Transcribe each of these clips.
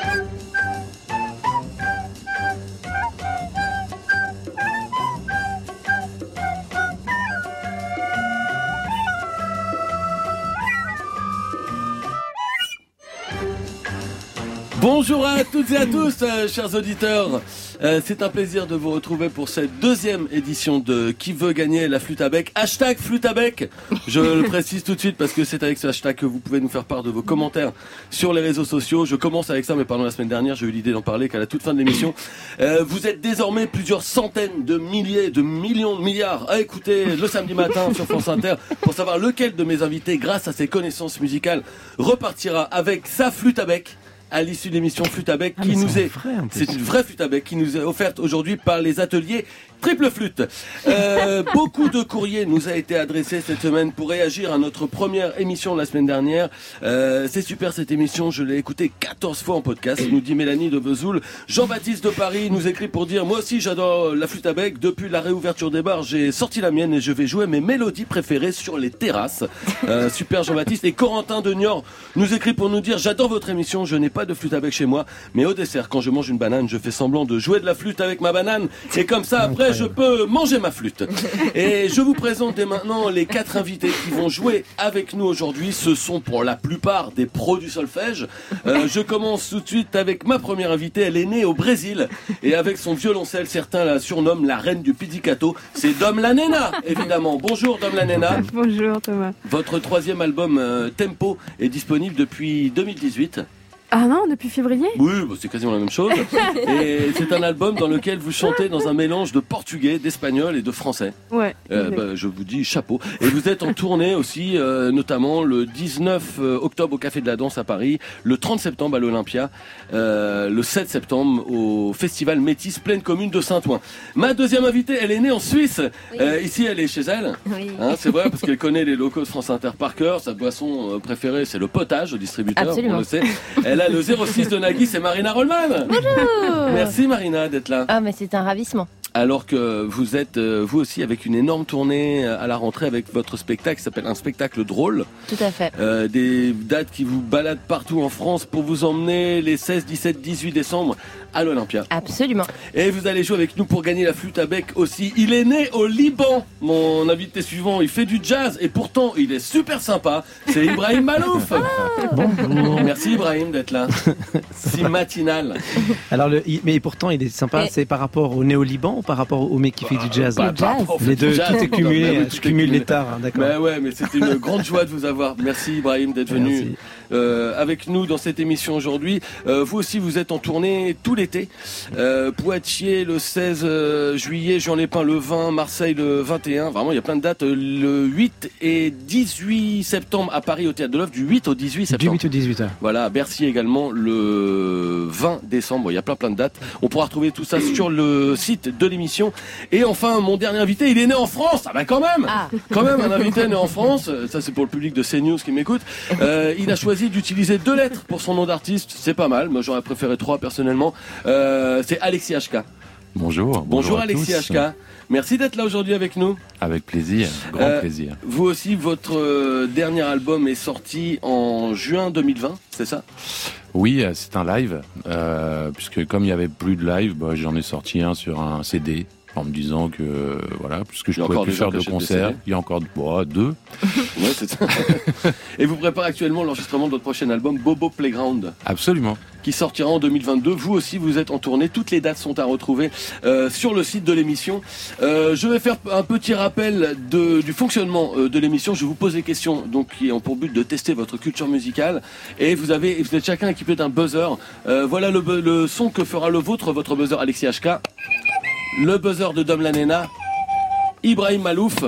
Bonjour à toutes et à tous, chers auditeurs. C'est un plaisir de vous retrouver pour cette deuxième édition de Qui veut gagner la flûte à bec. Hashtag flûte à bec. Je le précise tout de suite parce que c'est avec ce hashtag que vous pouvez nous faire part de vos commentaires sur les réseaux sociaux. Je commence avec ça, mais pendant la semaine dernière, j'ai eu l'idée d'en parler qu'à la toute fin de l'émission. Vous êtes désormais plusieurs centaines de milliers, de millions, de milliards à écouter le samedi matin sur France Inter pour savoir lequel de mes invités, grâce à ses connaissances musicales, repartira avec sa flûte à bec à l'issue de l'émission Flûte à bec qui nous est... C'est une vraie flûte à bec qui nous est offerte aujourd'hui par les ateliers Triple Flûte. Beaucoup de courriers nous a été adressé cette semaine pour réagir à notre première émission de la semaine dernière. C'est super cette émission, je l'ai écoutée 14 fois en podcast, nous dit Mélanie de Vesoul. Jean-Baptiste de Paris nous écrit pour dire « Moi aussi j'adore la flûte à bec. Depuis la réouverture des bars, j'ai sorti la mienne et je vais jouer mes mélodies préférées sur les terrasses. » Super Jean-Baptiste. Et Corentin de Niort nous écrit pour nous dire « J'adore votre émission, je n'ai pas de flûte à bec chez moi, mais au dessert, quand je mange une banane, je fais semblant de jouer de la flûte avec ma banane. Et comme ça, après, je peux manger ma flûte. » Et je vous présente dès maintenant les 4 invités qui vont jouer avec nous aujourd'hui. Ce sont pour la plupart des pros du solfège. Je commence tout de suite avec ma première invitée. Elle est née au Brésil et avec son violoncelle, certains la surnomment la reine du pizzicato. C'est Dom La Nena, évidemment. Bonjour Dom La Nena. Bonjour Thomas. Votre 3e album Tempo est disponible depuis 2018. Ah non, depuis février ? Oui, bah c'est quasiment la même chose. Et c'est un album dans lequel vous chantez dans un mélange de portugais, d'espagnol et de français. Ouais. Je vous dis chapeau. Et vous êtes en tournée aussi, notamment le 19 octobre au Café de la Danse à Paris, le 30 septembre à l'Olympia, le 7 septembre au Festival Métis Pleine Commune de Saint-Ouen. Ma deuxième invitée, elle est née en Suisse. Oui. Ici, elle est chez elle. Oui. Hein, c'est vrai, parce qu'elle connaît les locaux de France Inter par cœur. Sa boisson préférée, c'est le potage au distributeur. Absolument. On le sait. Elle a le 06 de Nagui, c'est Marina Rollman. Bonjour. Merci Marina d'être là. Ah mais c'est un ravissement. Alors que vous êtes, vous aussi, avec une énorme tournée à la rentrée avec votre spectacle qui s'appelle Un spectacle drôle. Tout à fait. Des dates qui vous baladent partout en France pour vous emmener les 16, 17, 18 décembre à l'Olympia. Absolument. Et vous allez jouer avec nous pour gagner la flûte à bec aussi. Il est né au Liban, mon invité suivant. Il fait du jazz et pourtant il est super sympa. C'est Ibrahim Malouf. Bonjour. Merci Ibrahim d'être là. Si matinal. Alors mais pourtant il est sympa. C'est par rapport au né au Liban ou par rapport au mec qui fait du jazz? Les deux, tout est cumulé. Je cumule les tares, hein, d'accord. Mais ouais, mais c'était une grande joie de vous avoir. Merci Ibrahim d'être venu avec nous dans cette émission aujourd'hui. Vous aussi, vous êtes en tournée tout l'été. Poitiers le 16 juillet, Juan-les-Pins le 20, Marseille le 21. Vraiment, il y a plein de dates. Le 8 et 18 septembre à Paris au Théâtre de l'Œuvre, du 8 au 18 septembre. Du 8 au 18. Voilà, à Bercy également le 20 décembre. Il y a plein de dates. On pourra retrouver tout ça sur le site de l'émission. Et enfin, mon dernier invité, il est né en France. Ah bah quand même. Quand même, un invité né en France. Ça, c'est pour le public de CNews qui m'écoute. Il a choisi d'utiliser 2 lettres pour son nom d'artiste. C'est pas mal. Moi, j'aurais préféré 3 personnellement. C'est Alexis HK. Bonjour. Bonjour Alexis HK. Merci d'être là aujourd'hui avec nous. Avec plaisir, grand plaisir. Vous aussi, votre dernier album est sorti en juin 2020, c'est ça ? Oui, c'est un live, puisque comme il n'y avait plus de live, j'en ai sorti un sur un CD, en me disant que, voilà, puisque je ne pouvais plus faire de concerts, il y a encore 2. Ouais, c'est ça. Et vous préparez actuellement l'enregistrement de votre prochain album, Bobo Playground. Absolument. Qui sortira en 2022. Vous aussi, vous êtes en tournée. Toutes les dates sont à retrouver sur le site de l'émission. Je vais faire un petit rappel du fonctionnement de l'émission. Je vous pose des questions donc, qui ont pour but de tester votre culture musicale. Et vous êtes chacun équipé d'un buzzer. Voilà le son que fera le vôtre, votre buzzer Alexis HK. Le buzzer de Dom La Nena. Ibrahim Malouf.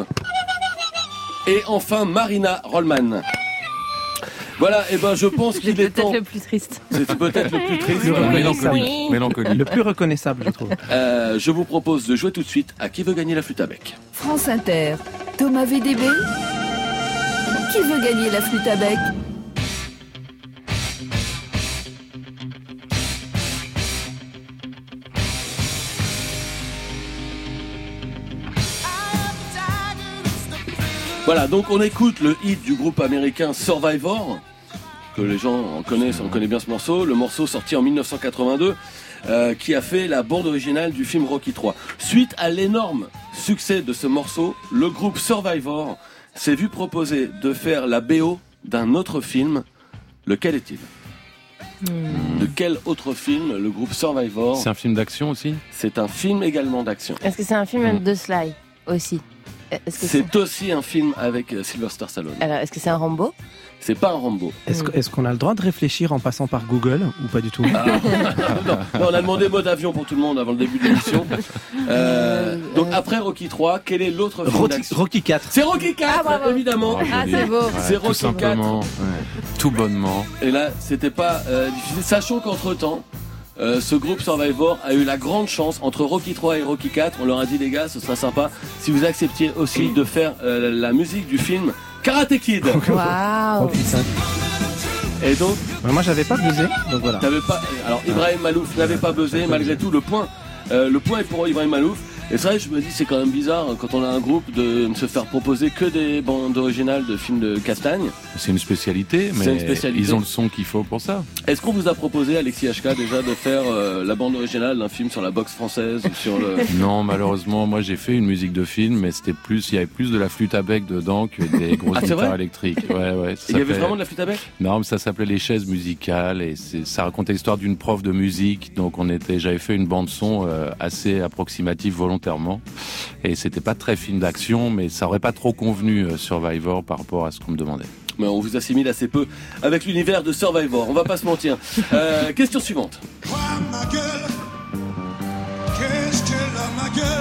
Et enfin Marina Rollman. Voilà, et je pense qu'il est temps. C'est peut-être le plus triste. C'est peut-être le plus triste. Mélancolie. Le plus reconnaissable, je trouve. Je vous propose de jouer tout de suite à Qui veut gagner la flûte à bec. France Inter, Thomas VDB. Qui veut gagner la flûte à bec ? Voilà, donc on écoute le hit du groupe américain Survivor. que les gens on connaît bien ce morceau. Le morceau sorti en 1982, qui a fait la bande originale du film Rocky 3. Suite à l'énorme succès de ce morceau, le groupe Survivor s'est vu proposer de faire la BO d'un autre film. Lequel est-il ? De quel autre film le groupe Survivor ? C'est un film d'action aussi ? C'est un film également d'action. Est-ce que c'est un film de Sly aussi ? C'est aussi un film avec Sylvester Stallone. Alors, est-ce que c'est un Rambo ? C'est pas un Rambo. Est-ce qu'on a le droit de réfléchir en passant par Google ou pas du tout ? Non, on a demandé mode avion pour tout le monde avant le début de l'émission. Donc après Rocky 3, quel est l'autre film d'action ? Rocky 4. C'est Rocky 4, évidemment. C'est beau. C'est Rocky 4. Tout bonnement. Et là, c'était pas difficile. Sachant qu'entre-temps, ce groupe Survivor a eu la grande chance entre Rocky 3 et Rocky 4. On leur a dit, les gars, ce serait sympa si vous acceptiez aussi de faire la musique du film Karate Kid. Waouh. Et donc, moi j'avais pas buzzé, donc voilà. Alors Ibrahim Malouf n'avait pas buzzé, malgré tout le point est pour Ibrahim Malouf. Et c'est vrai, je me dis, c'est quand même bizarre quand on a un groupe de se faire proposer que des bandes originales de films de Castagne. C'est une spécialité, mais ils ont le son qu'il faut pour ça. Est-ce qu'on vous a proposé, Alexis HK, déjà de faire la bande originale d'un film sur la boxe française ou sur le... Non, malheureusement, moi j'ai fait une musique de film, mais il y avait plus de la flûte à bec dedans que des grosses guitares électriques. Ouais. Il y avait vraiment de la flûte à bec ? Non, mais ça s'appelait Les Chaises Musicales et ça racontait l'histoire d'une prof de musique. Donc j'avais fait une bande son assez approximative volontairement. Et c'était pas très film d'action, mais ça aurait pas trop convenu Survivor par rapport à ce qu'on me demandait. Mais on vous assimile assez peu avec l'univers de Survivor, on va pas se mentir. Question suivante. Ma gueule, qu'est-ce qu'elle a ma gueule ?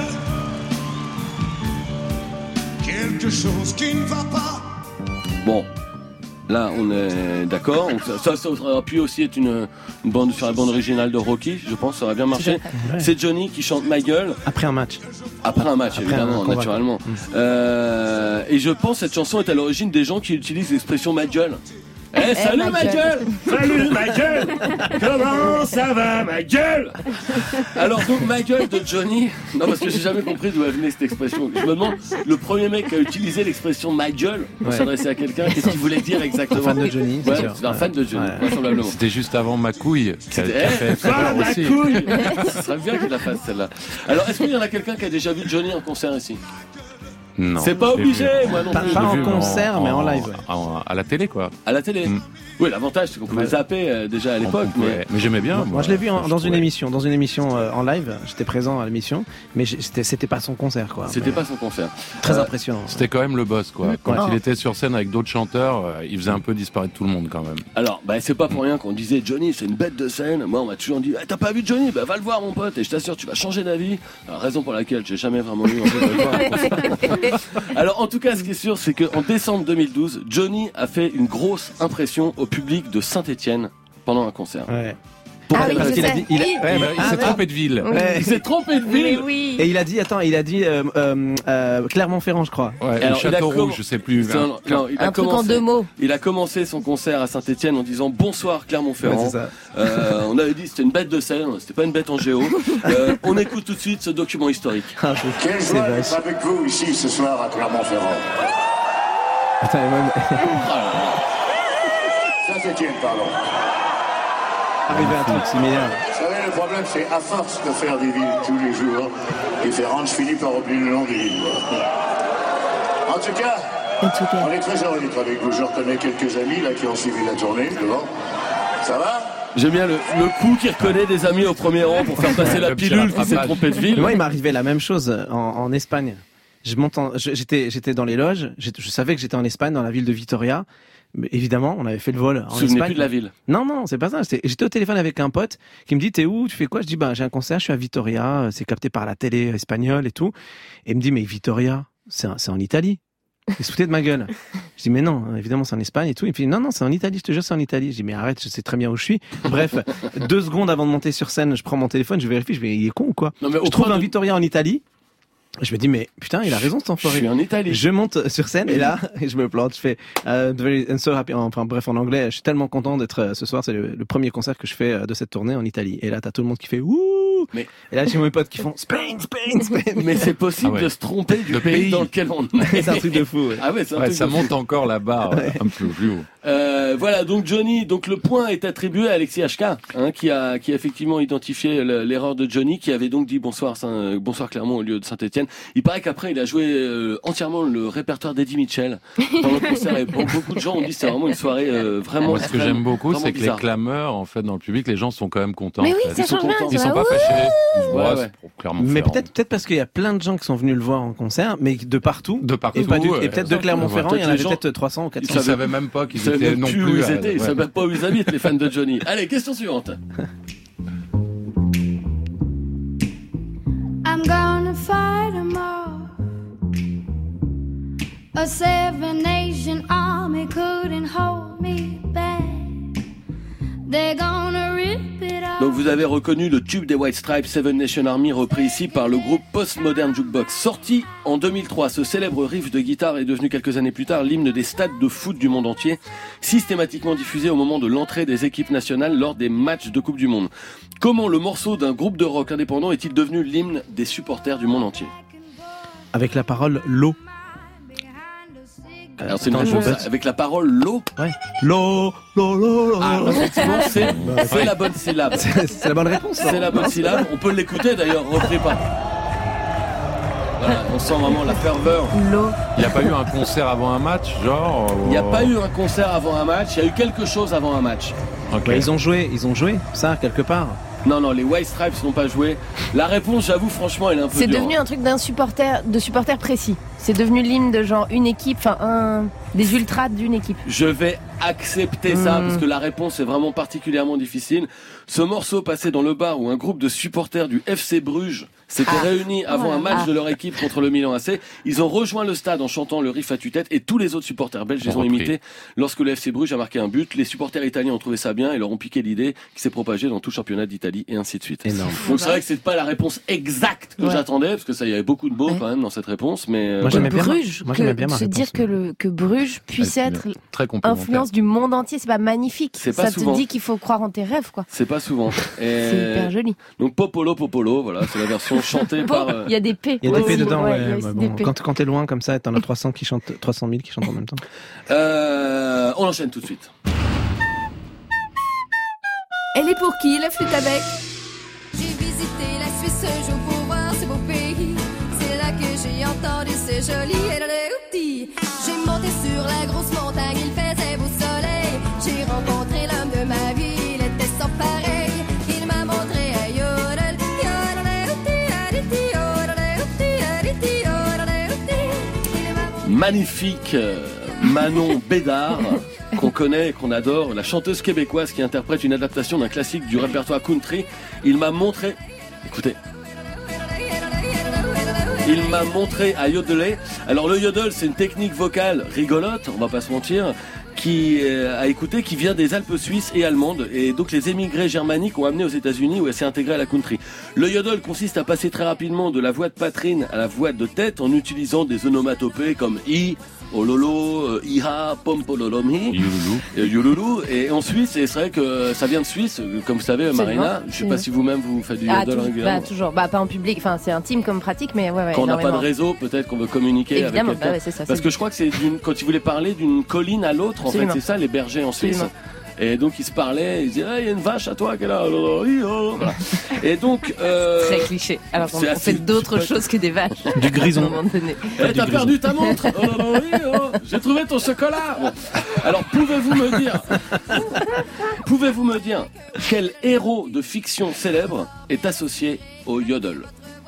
Quelque chose qui ne va pas. Bon, là on est d'accord. Ça aurait pu aussi être une bande sur la bande originale de Rocky, je pense, ça aurait bien marché. Ouais. C'est Johnny qui chante Ma gueule. Après un match. Après un match, évidemment, naturellement. Et je pense que cette chanson est à l'origine des gens qui utilisent l'expression ma gueule. Salut ma gueule. Salut ma gueule. Comment ça va ma gueule? Alors donc ma gueule de Johnny. Non, parce que j'ai jamais compris d'où venait cette expression. Je me demande, le premier mec qui a utilisé l'expression ma gueule pour s'adresser à quelqu'un, qu'est-ce qu'il voulait dire exactement? Un fan de Johnny, c'est sûr. C'est un fan de Johnny, vraisemblablement. C'était juste avant ma couille. Ma couille. Ce serait bien qu'il la fasse celle-là. Alors est-ce qu'il y en a quelqu'un qui a déjà vu Johnny en concert ici? Non. C'est pas obligé, moi non plus. Pas en concert, mais en live. À la télé, quoi. À la télé. Oui, l'avantage, c'est qu'on pouvait zapper déjà à l'époque. Mais j'aimais bien. Moi, je l'ai vu dans une émission en live. J'étais présent à l'émission, mais c'était pas son concert, quoi. C'était pas son concert. Très impressionnant. C'était quand même le boss, quoi. Quand il était sur scène avec d'autres chanteurs, il faisait un peu disparaître tout le monde, quand même. Alors, c'est pas pour rien qu'on disait Johnny, c'est une bête de scène. Moi, on m'a toujours dit, t'as pas vu Johnny? Va le voir, mon pote, et je t'assure, tu vas changer d'avis. Raison pour laquelle j'ai jamais vraiment eu envie de le voir. Alors, en tout cas, ce qui est sûr, c'est qu'en décembre 2012, Johnny a fait une grosse impression au public de Saint-Étienne pendant un concert. Ouais. Parce qu'il a dit, il s'est trompé de ville. Il s'est trompé de ville. Oui. Et il a dit Clermont-Ferrand, je crois. Ouais, alors, Châteauroux, je sais plus. Un truc en 2 mots. Il a commencé son concert à Saint-Étienne en disant bonsoir Clermont-Ferrand. Ouais, c'est ça. On avait dit c'était une bête de scène, c'était pas une bête en géo. On écoute tout de suite ce document historique. Quelle joie d'être avec vous ici ce soir à Clermont-Ferrand. Attends, Saint-Étienne, pardon. Arrivé un truc similaire. Vous savez, le problème, c'est à force de faire des villes tous les jours, différentes, je finis par oublier le nom des villes. En tout cas, on est très heureux d'être avec vous. Je reconnais quelques amis là qui ont suivi la tournée devant. Ça va? J'aime bien le coup qui reconnaît des amis au premier rang pour faire passer la pilule qui s'est trompé de ville. Moi, il m'est arrivé la même chose en Espagne. J'étais dans les loges, je savais que j'étais en Espagne, dans la ville de Vitoria. Mais évidemment, on avait fait le vol en Espagne. Souvenez plus de la ville. Non, c'est pas ça. J'étais au téléphone avec un pote qui me dit t'es où, tu fais quoi? Je dis j'ai un concert, je suis à Vitoria, c'est capté par la télé espagnole et tout. Et il me dit mais Vitoria, c'est en Italie. Il se foutait de ma gueule. Je dis mais non, évidemment c'est en Espagne et tout. Et puis non, c'est en Italie, je te jure c'est en Italie. Je dis mais arrête, je sais très bien où je suis. Bref, 2 secondes avant de monter sur scène, je prends mon téléphone, je vérifie, je dis il est con ou quoi? Non, mais je trouve un Vitoria en Italie. Je me dis mais putain il a raison cet enfoiré. Je suis en Italie. Je monte sur scène et là je me plante, je fais very so happy, enfin bref en anglais, je suis tellement content d'être ce soir, c'est le premier concert que je fais de cette tournée en Italie. Et là t'as tout le monde qui fait ouh Mais... Et là, j'ai mes potes qui font Spain. Mais c'est possible de se tromper du pays dans lequel on est. C'est un truc de fou. Ah ouais, c'est un truc ça de monte fou. encore la barre un peu plus haut. Voilà, donc Johnny, donc le point est attribué à Alexis HK, qui a effectivement identifié l'erreur de Johnny, qui avait donc dit bonsoir Clermont au lieu de Saint-Etienne. Il paraît qu'après il a joué entièrement le répertoire d'Eddie Mitchell pendant le concert, et beaucoup de gens ont dit que c'est vraiment une soirée vraiment. Moi, ce que j'aime beaucoup, c'est que bizarre. les clameurs, en fait, dans le public, les gens sont quand même contents. Mais en oui, fait. ça change bien. Ils sont pas fâchés. Ouais. Mais peut-être parce qu'il y a plein de gens qui sont venus le voir en concert, mais de partout. De partout. Et peut-être de Clermont-Ferrand, il y en avait peut-être 300 ou 400. Ils savaient même pas qu'ils étaient non plus. Où ils étaient, ils savaient même pas où ils habitent, les fans de Johnny. Allez, question suivante. I'm gonna fight 'em all. A 7-nation army couldn't hold me back. They're gonna rip it off. Donc vous avez reconnu le tube des White Stripes, Seven Nation Army, repris ici par le groupe Postmodern Jukebox. Sorti en 2003, ce célèbre riff de guitare est devenu quelques années plus tard l'hymne des stades de foot du monde entier, systématiquement diffusé au moment de l'entrée des équipes nationales lors des matchs de Coupe du Monde. Comment le morceau d'un groupe de rock indépendant est-il devenu l'hymne des supporters du monde entier? Avec la parole l'eau. Alors c'est une réponse avec la parole l'eau. Ouais. L'eau. Ah, effectivement, c'est la bonne syllabe. C'est la bonne réponse. C'est la bonne syllabe. On peut l'écouter d'ailleurs, repris par. Voilà, on sent vraiment la ferveur. L'eau. Il n'y a pas eu un concert avant un match, genre Il n'y a pas eu un concert avant un match, il y a eu quelque chose avant un match. Okay. Bah, ils ont joué ça quelque part. Non, les White Stripes n'ont pas joué. La réponse, j'avoue, franchement, elle est un peu C'est dure. devenu un truc de supporter précis. C'est devenu l'hymne de genre une équipe, des ultras d'une équipe. Je vais accepter ça parce que la réponse est vraiment particulièrement difficile. Ce morceau passé dans le bar où un groupe de supporters du FC Bruges s'étaient réunis avant un match de leur équipe contre le Milan AC. Ils ont rejoint le stade en chantant le riff à tue-tête et tous les autres supporters belges les ont imités. Lorsque le FC Bruges a marqué un but, les supporters italiens ont trouvé ça bien et leur ont piqué l'idée qui s'est propagée dans tout le championnat d'Italie et ainsi de suite. Énorme. Donc c'est vrai que c'est pas la réponse exacte que j'attendais parce que ça, il y avait beaucoup de mots quand même dans cette réponse, mais moi j'aimais bien. Bruges, se dire que Bruges puisse être très influence du monde entier, c'est pas magnifique. C'est pas ça souvent. te dit qu'il faut croire en tes rêves, quoi. C'est pas souvent. C'est hyper joli. Donc Popolo, voilà, c'est la version chantée par. Il y a des P. Il y a des P dedans, il y a aussi des P. Quand t'es loin comme ça, t'en as 300 qui chantent, 300 000 qui chantent en même temps. On enchaîne tout de suite. Elle est pour qui, la flûte à bec? J'ai visité la Suisse un jour pour voir ce beau pays. C'est là que j'ai entendu ce joli outil. J'ai monté sur la grosse montagne, il faisait beau soleil. J'ai rencontré l'homme de ma vie, il était sans pareil. Il m'a montré un yodel, Magnifique Manon Bédard, qu'on connaît et qu'on adore, la chanteuse québécoise qui interprète une adaptation d'un classique du répertoire country. Il m'a montré, écoutez, il m'a montré à yodeler. Alors le yodel, c'est une technique vocale rigolote, on va pas se mentir, qui a écouté, qui vient des Alpes suisses et allemandes, et donc les émigrés germaniques ont amené aux États-Unis où elle s'est intégrée à la country. Le yodel consiste à passer très rapidement de la voix de poitrine à la voix de tête en utilisant des onomatopées comme i, ololo, iha, pompololomi, yululu. Et en Suisse, et c'est vrai que ça vient de Suisse, comme vous savez, Marina. Je sais pas si vous-même vous faites du yodel régulièrement. Toujours, pas en public, enfin c'est intime comme pratique, mais ouais. Quand on n'a pas de réseau, peut-être qu'on veut communiquer évidemment, avec quelqu'un. c'est ça, parce que je crois que c'est quand ils voulaient parler d'une colline à l'autre, en fait, c'est ça, les bergers en Suisse. Et donc ils se parlaient, ils disaient il y a une vache à toi qui est là. Voilà. Et donc très cliché. Alors on fait d'autres choses que des vaches. Du grison. À un moment donné. T'as perdu ta montre. J'ai trouvé ton chocolat. Bon. Alors pouvez-vous me dire quel héros de fiction célèbre est associé au yodel?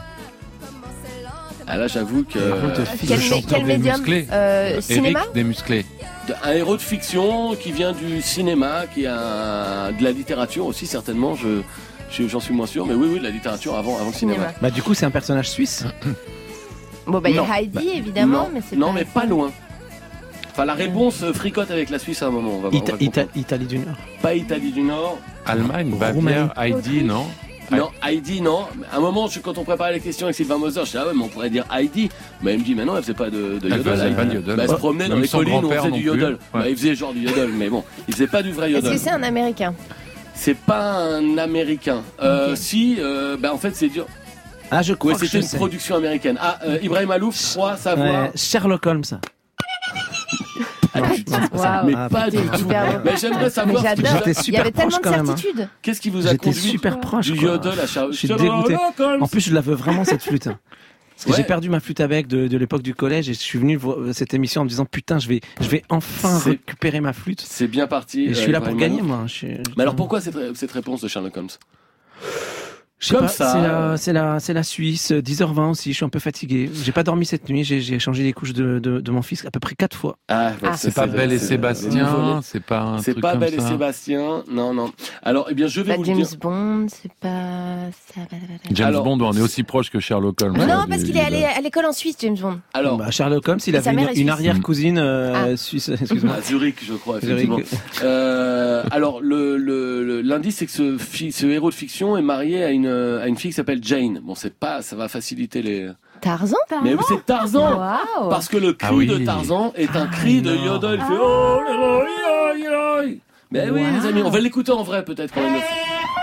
Ah là j'avoue que quel médium cinéma Eric Desmusclés. Un héros de fiction qui vient du cinéma, qui a de la littérature aussi certainement, j'en suis moins sûr, mais oui, de la littérature avant le cinéma. Bah du coup c'est un personnage suisse. Bon il y a Heidi évidemment, mais c'est non, mais pas loin. Enfin la réponse fricote avec la Suisse à un moment. On va Italie du Nord. Pas Italie du Nord. Allemagne, Bavière, Heidi, non. Non, Heidi, non. À un moment, quand on préparait les questions avec Sylvain Moser, je disais, mais on pourrait dire Heidi. Mais il me dit, mais non, elle faisait pas de yodel. Elle se promenait dans les collines où on faisait du yodel. Il faisait genre du yodel, mais bon, il faisait pas du vrai yodel. Est-ce que c'est un Américain? C'est pas un Américain. Si, en fait, c'est dur. Ah, je crois Ouais, que c'était je une sais. production américaine. Ibrahim Alouf, je crois savoir. Ouais, Sherlock Holmes. Waouh. Mais Ah, pas du putain. tout. Super bon. Mais j'aimerais savoir Mais ce qui j'adore. vous a- J'étais Il y avait super proche tellement de quand même. Hein. certitude. qu'est-ce qui vous a J'étais conduit super proche. du quoi. yodel à Je suis dégoûté. En plus, je la veux vraiment cette flûte. Parce que Ouais. j'ai perdu ma flûte à bec de l'époque du collège et je suis venu voir cette émission en me disant putain, je vais enfin C'est- récupérer ma flûte. c'est bien parti. Et je suis là pour Ibrahim gagner, Alouf. moi. Mais alors pourquoi cette réponse de Sherlock Holmes? Je sais Comme pas, ça. c'est la Suisse, 10h20 aussi, je suis un peu fatigué. J'ai pas dormi cette nuit, j'ai changé les couches de mon fils à peu près 4 fois. C'est pas Belle et Sébastien, c'est pas un C'est truc pas comme Belle et ça. Sébastien, non. Alors, eh bien, je vais Pas vous le James dire. Bond, c'est pas. James Alors- Bond, on est aussi proche que Sherlock Holmes. Non, parce qu'il est allé à l'école en Suisse, James Bond. Alors, Bah, Sherlock Holmes, il Et sa avait mère est une suisse. arrière-cousine suisse, excuse-moi. à Zurich, je crois, effectivement. Zurich. Alors, l'indice, c'est que ce héros de fiction est marié à une fille qui s'appelle Jane. Bon, c'est pas, ça va faciliter les. Tarzan. Mais c'est Tarzan. Waouh. Parce que le cri Ah oui. de Tarzan est un cri de non. yodel. Il fait oh, oh, oh, oh, oh. Mais oui, les amis, on va l'écouter en vrai peut-être quand même.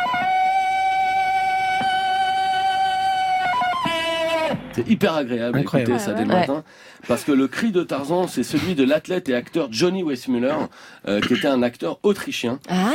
C'est hyper agréable Incroyable. d'écouter ça dès le Ouais. matin. Parce que le cri de Tarzan, c'est celui de l'athlète et acteur Johnny Weissmuller, qui était un acteur autrichien. Ah.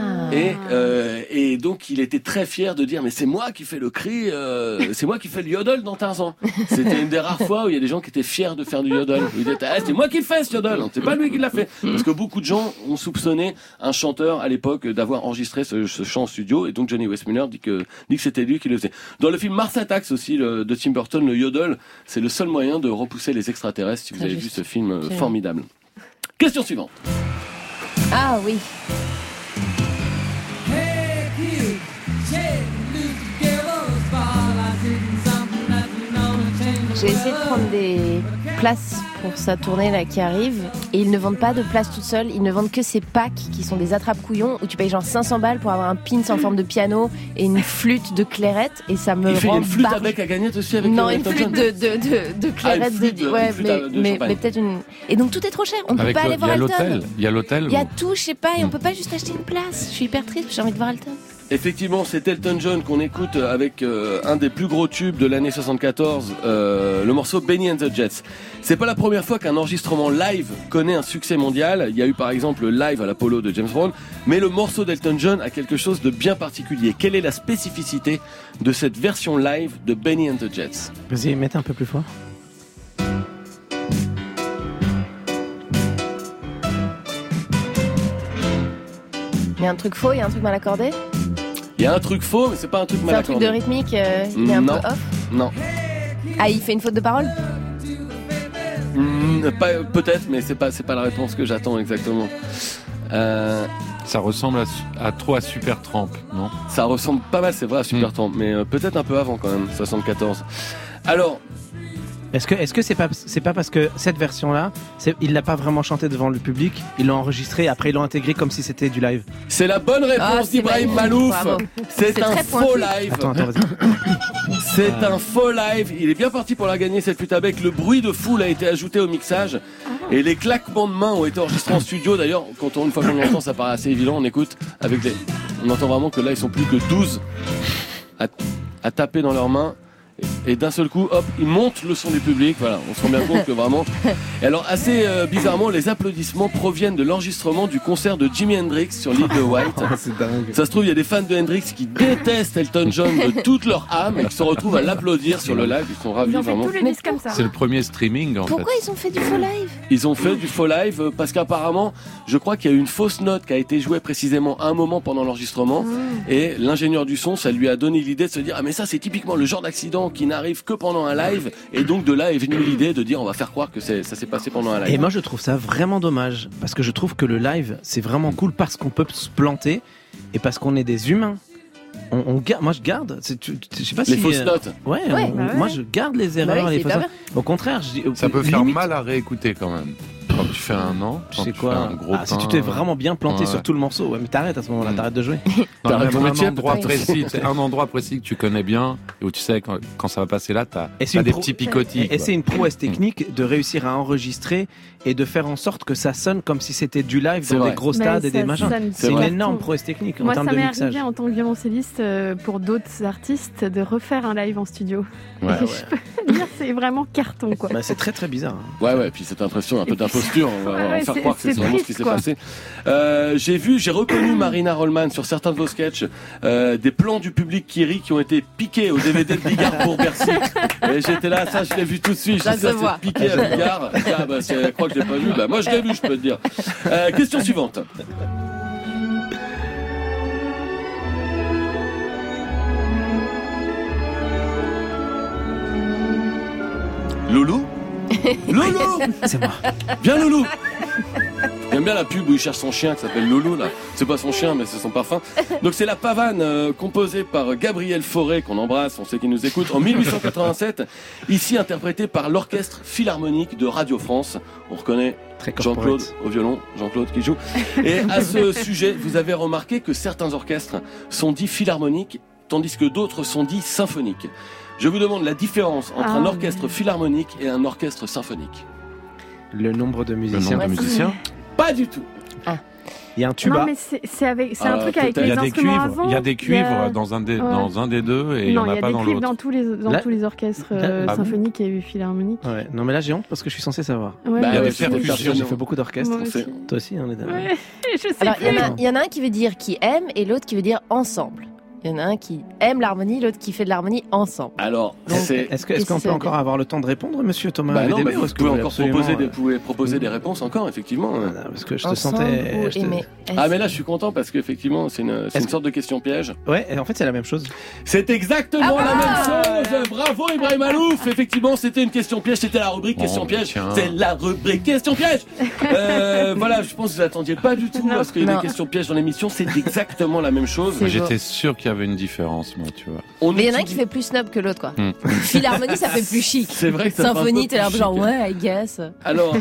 Et donc il était très fier de dire mais c'est moi qui fais le cri, c'est moi qui fais le yodel dans Tarzan. C'était une des rares fois où il y a des gens qui étaient fiers de faire du yodel. Ils disaient c'est moi qui le fais ce yodel, c'est pas lui qui l'a fait. Parce que beaucoup de gens ont soupçonné un chanteur à l'époque d'avoir enregistré ce chant en studio et donc Johnny Weissmuller dit que c'était lui qui le faisait. Dans le film Mars Attacks aussi de Tim Burton, le yodel c'est le seul moyen de repousser les extraterrestres. Si vous Très avez juste. vu ce film Absolument. formidable. Question suivante. Ah oui. J'ai essayé de prendre des places pour sa tournée là qui arrive et ils ne vendent pas de places toutes seules, ils ne vendent que ces packs qui sont des attrape-couillons où tu payes genre 500 balles pour avoir un pins en forme de piano et une flûte de clairette et ça me Il fait rend une flûte barge. à bec à gagner aussi avec Non, une Elton flûte John. de clairette, flûte de- ouais, une flûte à- de mais champagne. peut-être une. Et donc tout est trop cher. On peut Avec pas aller il y voir a Elton. l'hôtel, il y a l'hôtel. Il y a tout, je sais pas, et on peut pas juste acheter une place. Je suis hyper triste, j'ai envie de voir Elton. Effectivement, c'est Elton John qu'on écoute avec un des plus gros tubes de l'année 74, le morceau Benny and the Jets. C'est pas la première fois qu'un enregistrement live connaît un succès mondial. Il y a eu par exemple le live à l'Apollo de James Brown, mais le morceau d'Elton John a quelque chose de bien particulier. Quelle est la spécificité de cette version live de Benny and the Jets? Vas-y, mettez un peu plus fort. Il y a un truc faux, il y a un truc mal accordé. Il y a un truc faux, mais c'est pas un truc C'est mal un truc de accordé. rythmique, il est un Non. peu off. Non. Ah, il fait une faute de parole. Peut-être, mais c'est pas la réponse que j'attends exactement. Ça ressemble trop à Supertramp, non? Ça ressemble pas mal, c'est vrai, à Supertramp, mais peut-être un peu avant quand même, 74. Alors, Est-ce que c'est pas parce que cette version-là, il l'a pas vraiment chanté devant le public, ils l'ont enregistré, après ils l'ont intégré comme si c'était du live. c'est la bonne Ah, réponse c'est d'Ibrahim magnifique, Malouf. bravo. C'est C'est un très faux pointu. live. Attends, vas-y. C'est un faux live. Il est bien parti pour la gagner cette flûte à bec. Le bruit de foule a été ajouté au mixage et les claquements de mains ont été enregistrés en studio. D'ailleurs, une fois qu'on l'entend, ça paraît assez évident. On écoute avec on entend vraiment que là, ils sont plus que 12 à taper dans leurs mains. Et d'un seul coup, hop, ils montent le son du public. Voilà, on se rend bien compte que vraiment. Et alors, assez bizarrement, les applaudissements proviennent de l'enregistrement du concert de Jimi Hendrix sur l'île de White. C'est dingue. Ça se trouve, il y a des fans de Hendrix qui détestent Elton John de toute leur âme et qui se retrouvent à l'applaudir sur le live. Ils sont ravis, Ils ont fait vraiment. tous les disques comme ça. C'est le premier streaming en Pourquoi fait. ils ont fait du faux live? Ils ont fait du faux live parce qu'apparemment, je crois qu'il y a eu une fausse note qui a été jouée précisément à un moment pendant l'enregistrement. Et l'ingénieur du son, ça lui a donné l'idée de se dire, ah mais ça c'est typiquement le genre d'accident qui n'arrive que pendant un live. Et donc de là est venue l'idée de dire, on va faire croire que ça s'est passé pendant un live. Et moi je trouve ça vraiment dommage, parce que je trouve que le live c'est vraiment cool parce qu'on peut se planter et parce qu'on est des humains. Moi je garde, je sais pas Les si... fausses notes. Ouais, bah moi ouais. je garde les Bah erreurs, oui, les c'est fausses pas notes. Au contraire, je dis, Ça peut faire limite, mal à réécouter quand même. Quand tu fais un an, Je quand sais tu fais quoi. un gros Si pain, tu t'es vraiment bien planté ouais. sur tout le morceau, ouais, mais t'arrêtes à ce moment-là, t'arrêtes de jouer. Non, T'as mais ton un métier, endroit peut-être. précis, c'est un endroit précis que tu connais bien et où tu sais quand ça va passer là, t'as Et c'est une des pro- petits picotis. Et quoi. c'est une prouesse technique de réussir à enregistrer et de faire en sorte que ça sonne comme si c'était du live C'est dans vrai. des gros Mais stades et ça des machins. sonne C'est une vrai. énorme prouesse technique en Moi, termes ça de m'est mixage. arrivé en tant que violoncelliste pour d'autres artistes de refaire un live en studio. Ouais. Et je peux dire, c'est vraiment carton, quoi. Bah, c'est très très bizarre. hein. Ouais, puis cette impression un peu d'imposture, on va Ouais, faire c'est- croire que c'est c'est vraiment ce qui triste, s'est quoi. passé. J'ai reconnu Marina Rollman sur certains de vos sketchs, des plans du public qui rit qui ont été piqués au DVD de Bigard pour Bercy. Et j'étais là, ça je l'ai vu tout de suite. Ça Je se sais, voit. c'est piqué à Bigard. Ah bah, je crois que je l'ai pas vu. Bah, moi je l'ai vu, je peux te dire. Question suivante. Loulou Loulou C'est moi. Viens Loulou. J'aime bien la pub où il cherche son chien qui s'appelle Loulou là. C'est pas son chien mais c'est son parfum. Donc c'est la pavane composée par Gabriel Fauré qu'on embrasse, on sait qu'il nous écoute en 1887, ici interprétée par l'orchestre philharmonique de Radio France. On reconnaît Très Jean-Claude corporate. au violon, Jean-Claude qui joue. Et à ce sujet, vous avez remarqué que certains orchestres sont dits philharmoniques tandis que d'autres sont dits symphoniques. Je vous demande la différence entre un orchestre philharmonique et un orchestre symphonique. Le nombre de Le musiciens. nombre de musiciens. Pas du tout. Il y a un Non, tuba. mais c'est un truc avec peut-être. les Il y a des instruments cuivres. avant. Il y a des cuivres dans un des deux et il y Non, en il y a a pas des dans cuivres l'autre. dans Là- tous les orchestres Ah bon symphoniques et philharmoniques. Ouais. Non mais là j'ai honte parce que je suis censé savoir. Ouais, Bah, Il y a ouais, des c'est percussions. J'ai fait beaucoup d'orchestres. Moi aussi. Toi aussi, on est d'accord. Ouais, je sais Alors, plus. il y en a un qui veut dire qui aime et l'autre qui veut dire ensemble. Il y en a un qui aime l'harmonie, l'autre qui fait de l'harmonie ensemble. Alors, Donc, c'est... Est-ce Qu'est-ce qu'on que ça peut veut encore dire avoir le temps de répondre, monsieur Thomas Bah non, VDB, mais ou vous est-ce que pouvez vous encore absolument, proposer des réponses encore, effectivement. voilà, parce que je te Ensemble sentais. ou je te- aimer. Ah mais là je suis content parce qu'effectivement c'est une Est-ce sorte de question piège. Ouais, et en fait c'est la même chose. C'est exactement la même chose. Bravo Ibrahim Alouf. Effectivement c'était une question piège, c'était la rubrique Bon, question piège. tiens. C'est la rubrique question piège. Voilà, je pense que vous attendiez pas du tout à ce qu'il y ait Non. des questions pièges dans l'émission. C'est exactement la même chose. C'est J'étais sûr qu'il y avait une différence, moi, tu vois. On Mais il y en a un utilise- qui fait plus snob que l'autre, quoi. Hmm. Philharmonie, ça fait plus chic. C'est vrai que ça fait un peu Symphonie, t'es là, plus genre, chic. ouais, I guess. Alors,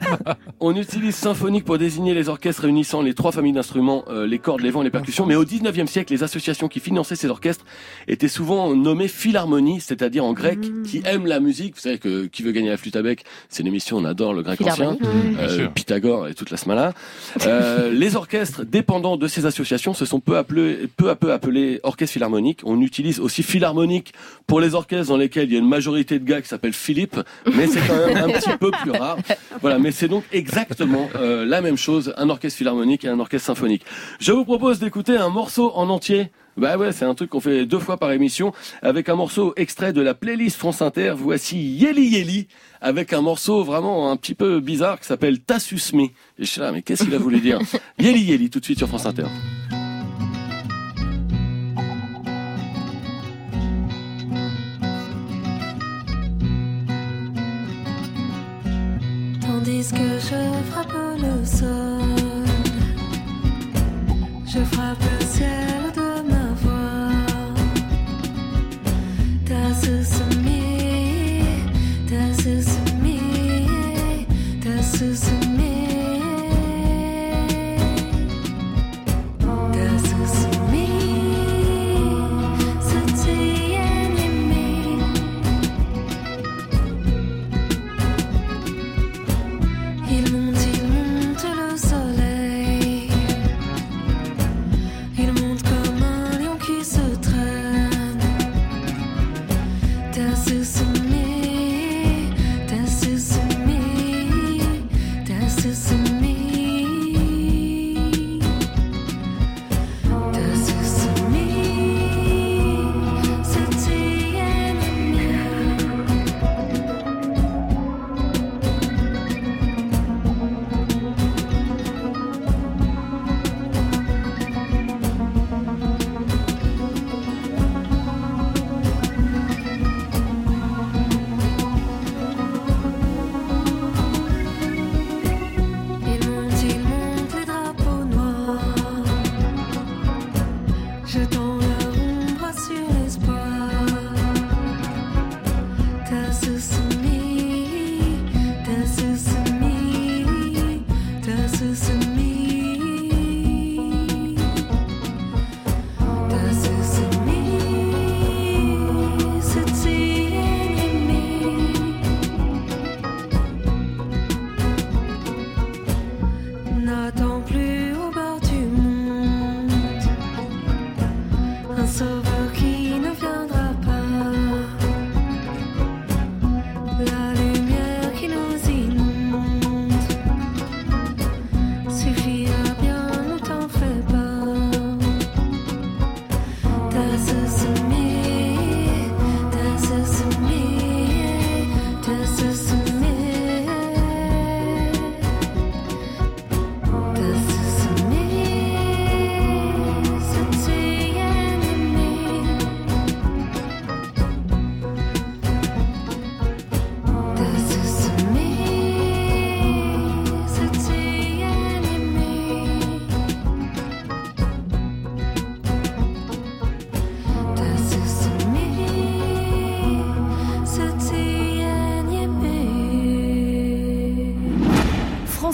on utilise symphonique pour désigner les orchestres réunissant les trois familles d'instruments, les cordes, les vents et les percussions. Mais au 19e siècle, les associations qui finançaient ces orchestres étaient souvent nommées philharmonies, c'est-à-dire en grec, qui aiment la musique. Vous savez que Qui veut gagner la flûte à bec, c'est une émission, on adore le grec ancien. Philharmonie. Bien sûr. Pythagore et toute la smala. Les orchestres dépendants de ces associations se sont peu à peu appelés orchestres philharmoniques. On utilise aussi philharmonique pour les orchestres dans lesquels il y a une majorité de gars qui s'appellent Philippe, mais c'est quand même un petit peu plus rare. Voilà, mais c'est donc exactement la même chose, un orchestre philharmonique et un orchestre symphonique. Je vous propose d'écouter un morceau en entier. Bah ouais, c'est un truc qu'on fait 2 fois par émission, avec un morceau extrait de la playlist France Inter. Voici Yeli Yeli, avec un morceau vraiment un petit peu bizarre qui s'appelle Tassus Me. Et je suis là, mais qu'est-ce qu'il a voulu dire? Yeli Yeli, tout de suite sur France Inter. Tandis que je frappe le sol, je frappe le ciel de ma voix. Das ist mir, das ist mir, das ist mir, das ist mir, c'est ennemi. Il monte le soleil. Il monte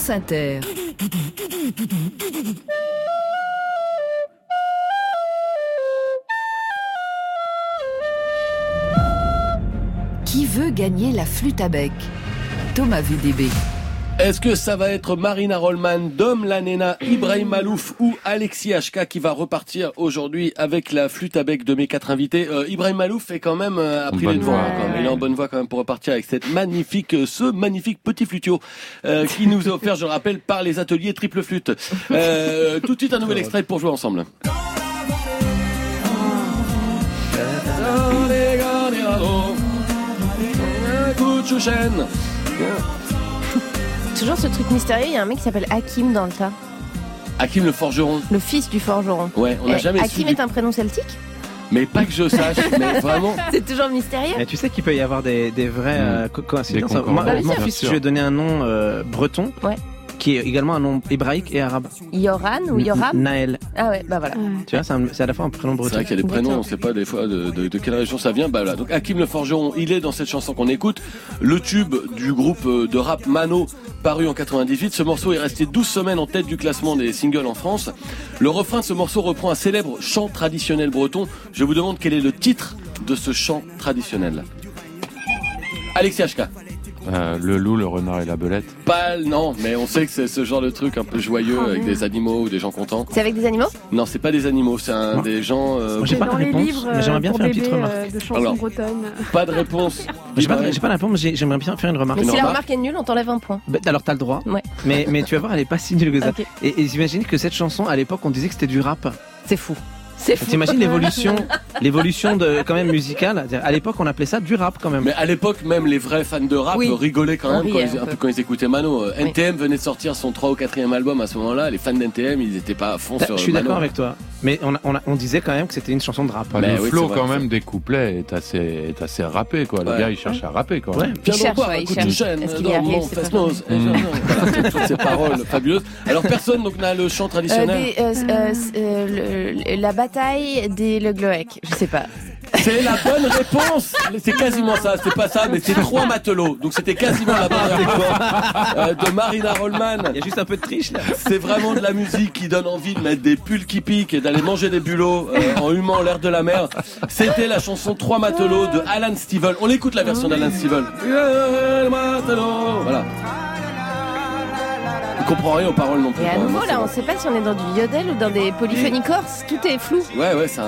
France Inter. Qui veut gagner la flûte à bec? Thomas VDB. Est-ce que ça va être Marina Rollman, Dom Lanena, Ibrahim Malouf ou Alexis HK qui va repartir aujourd'hui avec la flûte à bec de mes 4 invités? Ibrahim Malouf est quand même a pris les devants. Il est en bonne voie quand même pour repartir avec ce magnifique petit flutio qui nous est offert, je le rappelle, par les ateliers Triple Flûte. Tout de suite un nouvel extrait pour jouer ensemble. Toujours ce truc mystérieux, il y a un mec qui s'appelle Hakim dans le tas. Hakim le forgeron. Le fils du forgeron. Ouais, on n'a jamais su. Hakim est un prénom celtique? Mais pas que je sache, mais vraiment. C'est toujours mystérieux. Et tu sais qu'il peut y avoir des vraies coïncidences. Des Moi, bien mon sûr. fils, je lui ai donné un nom breton. Ouais. Qui est également un nom hébraïque et arabe. Yoran ou Yoram? Naël. Ah ouais, bah voilà. Tu vois, c'est à la fois un prénom C'est breton. vrai qu'il y a des prénoms, on sait pas des fois de quelle région ça vient. Bah voilà. Donc Hakim le forgeron, il est dans cette chanson qu'on écoute. Le tube du groupe de rap Mano, paru en 98. Ce morceau est resté 12 semaines en tête du classement des singles en France. Le refrain de ce morceau reprend un célèbre chant traditionnel breton. Je vous demande quel est le titre de ce chant traditionnel. Alexis HK. Le loup, le renard et la belette. Pas, non, mais on sait que c'est ce genre de truc un peu joyeux avec des animaux ou des gens contents. C'est avec des animaux? Non, c'est pas des animaux, c'est des gens. Moi, j'ai pas dans de les réponse, livres mais j'aimerais bien pour faire une petite bébés, remarque. de chansons Alors. bretonnes. Pas de réponse. J'ai pas la réponse, mais j'aimerais bien faire une remarque. Mais si la remarque. remarque est nulle, on t'enlève un point. Bah, alors t'as le droit. Ouais. Mais tu vas voir, elle est pas si nulle que ça. Ok. Et j'imagine que cette chanson, à l'époque, on disait que c'était du rap. C'est fou. C'est fou. T'imagines l'évolution de quand même musicale. À l'époque, on appelait ça du rap quand même. Mais à l'époque, même les vrais fans de rap Oui. rigolaient quand On même riait un peu. quand ils écoutaient Mano. NTM venait de sortir son 3 ou 4e album à ce moment-là. Les fans d'NTM, ils étaient pas à fond sur Je suis Mano. d'accord avec toi. Mais on disait quand même que c'était une chanson de rap. Enfin, Mais le oui, flow c'est vrai, quand c'est- même des couplets est assez rappé quoi. Le Ouais. gars il cherche à rapper quoi. Ouais. Viens Il donc cherche, boire ouais, un il coup de cherche. chêne Est-ce qu'il dans y arrive, mon c'est pas fest-nose. Voilà, toutes ces paroles fabuleuses. Alors personne donc n'a le chant traditionnel. La bataille des Le Gloec, je sais pas. C'est la bonne réponse. C'est quasiment ça. C'est pas ça, mais c'est 3 matelots. Donc c'était quasiment la bonne réponse de Marina Rollman. Il y a juste un peu de triche là. C'est vraiment de la musique qui donne envie de mettre des pulls qui piquent et d'aller manger des bulots en humant l'air de la mer. C'était la chanson 3 matelots de Alan Stivell. On écoute la version d'Alan Stivell. Voilà. Il comprend rien aux paroles non plus. Et à quand même, nouveau, c'est là, on bon. sait pas si on est dans du yodel ou dans des polyphonies corses. Tout est flou. Ouais, c'est un...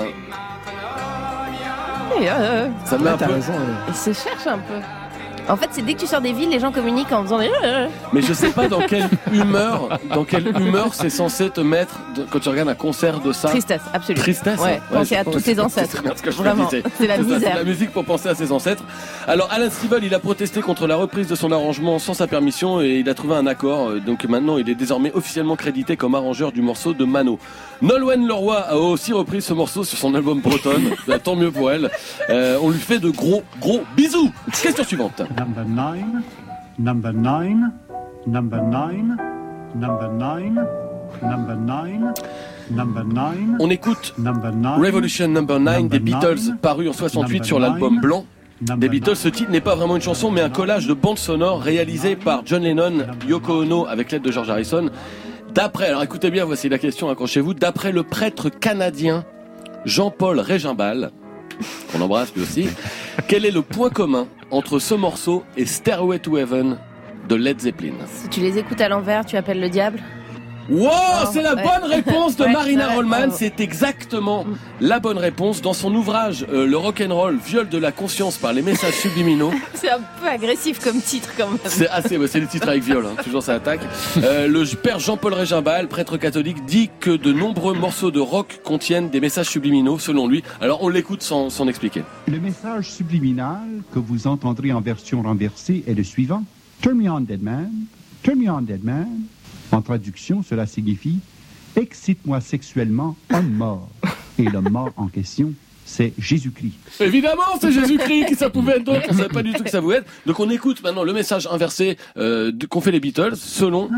Ça me met un T'as peu... raison. Il se cherche un peu. En fait, c'est dès que tu sors des villes, les gens communiquent en faisant des... Mais je sais pas dans quelle humeur c'est censé te mettre quand tu regardes un concert de ça. Tristesse, absolue. Tristesse. Ouais, penser à tous tes ancêtres. C'est bien ce que je Vraiment, disais. c'est la ça, misère. C'est la musique pour penser à ses ancêtres. Alors Alan Stivell, il a protesté contre la reprise de son arrangement sans sa permission et il a trouvé un accord. Donc maintenant, il est désormais officiellement crédité comme arrangeur du morceau de Mano. Nolwenn Leroy a aussi repris ce morceau sur son album Bretonne. Tant mieux pour elle. On lui fait de gros bisous. Question suivante. Number 9, number 9, number 9, number 9, number 9, number 9. On écoute Number 9. Revolution Number 9 des Beatles, paru en 68 sur l'album Blanc des Beatles. Ce titre n'est pas vraiment une chanson, mais un collage de bandes sonores réalisé par John Lennon, Yoko Ono avec l'aide de George Harrison. Alors écoutez bien, voici la question, accrochez-vous. D'après le prêtre canadien Jean-Paul Régimbal, qu'on embrasse lui aussi, quel est le point commun entre ce morceau et Stairway to Heaven de Led Zeppelin? Si tu les écoutes à l'envers, tu appelles le diable. Wow, c'est la ouais. bonne réponse de Ouais, Marina ouais, Rollman. bravo. C'est exactement la bonne réponse. Dans son ouvrage Le rock'n'roll, viol de la conscience par les messages subliminaux. C'est un peu agressif comme titre quand même. C'est assez, c'est les titres avec viol, hein, toujours ça attaque. Le père Jean-Paul Régimbal, prêtre catholique, dit que de nombreux morceaux de rock contiennent des messages subliminaux, selon lui. Alors on l'écoute sans expliquer. Le message subliminal que vous entendrez en version renversée est le suivant. Turn me on, dead man. Turn me on, dead man. En traduction, cela signifie « Excite-moi sexuellement, homme mort ». Et l'homme mort en question, c'est Jésus-Christ. Évidemment, c'est Jésus-Christ qui ça pouvait être d'autre. On savait pas du tout que ça pouvait être. Donc on écoute maintenant le message inversé qu'ont fait les Beatles, selon...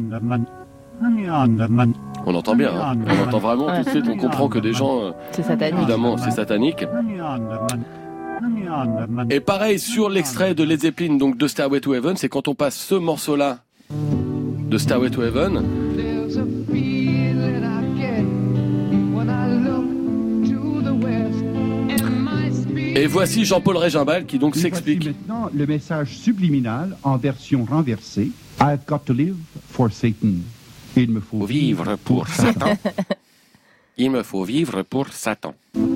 On entend bien, hein. On entend vraiment tout de suite, on comprend que des gens... C'est satanique. Évidemment, c'est satanique. Et pareil sur l'extrait de Led Zeppelin, donc de Stairway to Heaven, c'est quand on passe ce morceau-là de Stairway to Heaven. Et voici Jean-Paul Régimbal qui donc s'explique. Maintenant, le message subliminal en version renversée. I've got to live for Satan. Il me faut vivre pour Satan. Il me faut vivre pour Satan.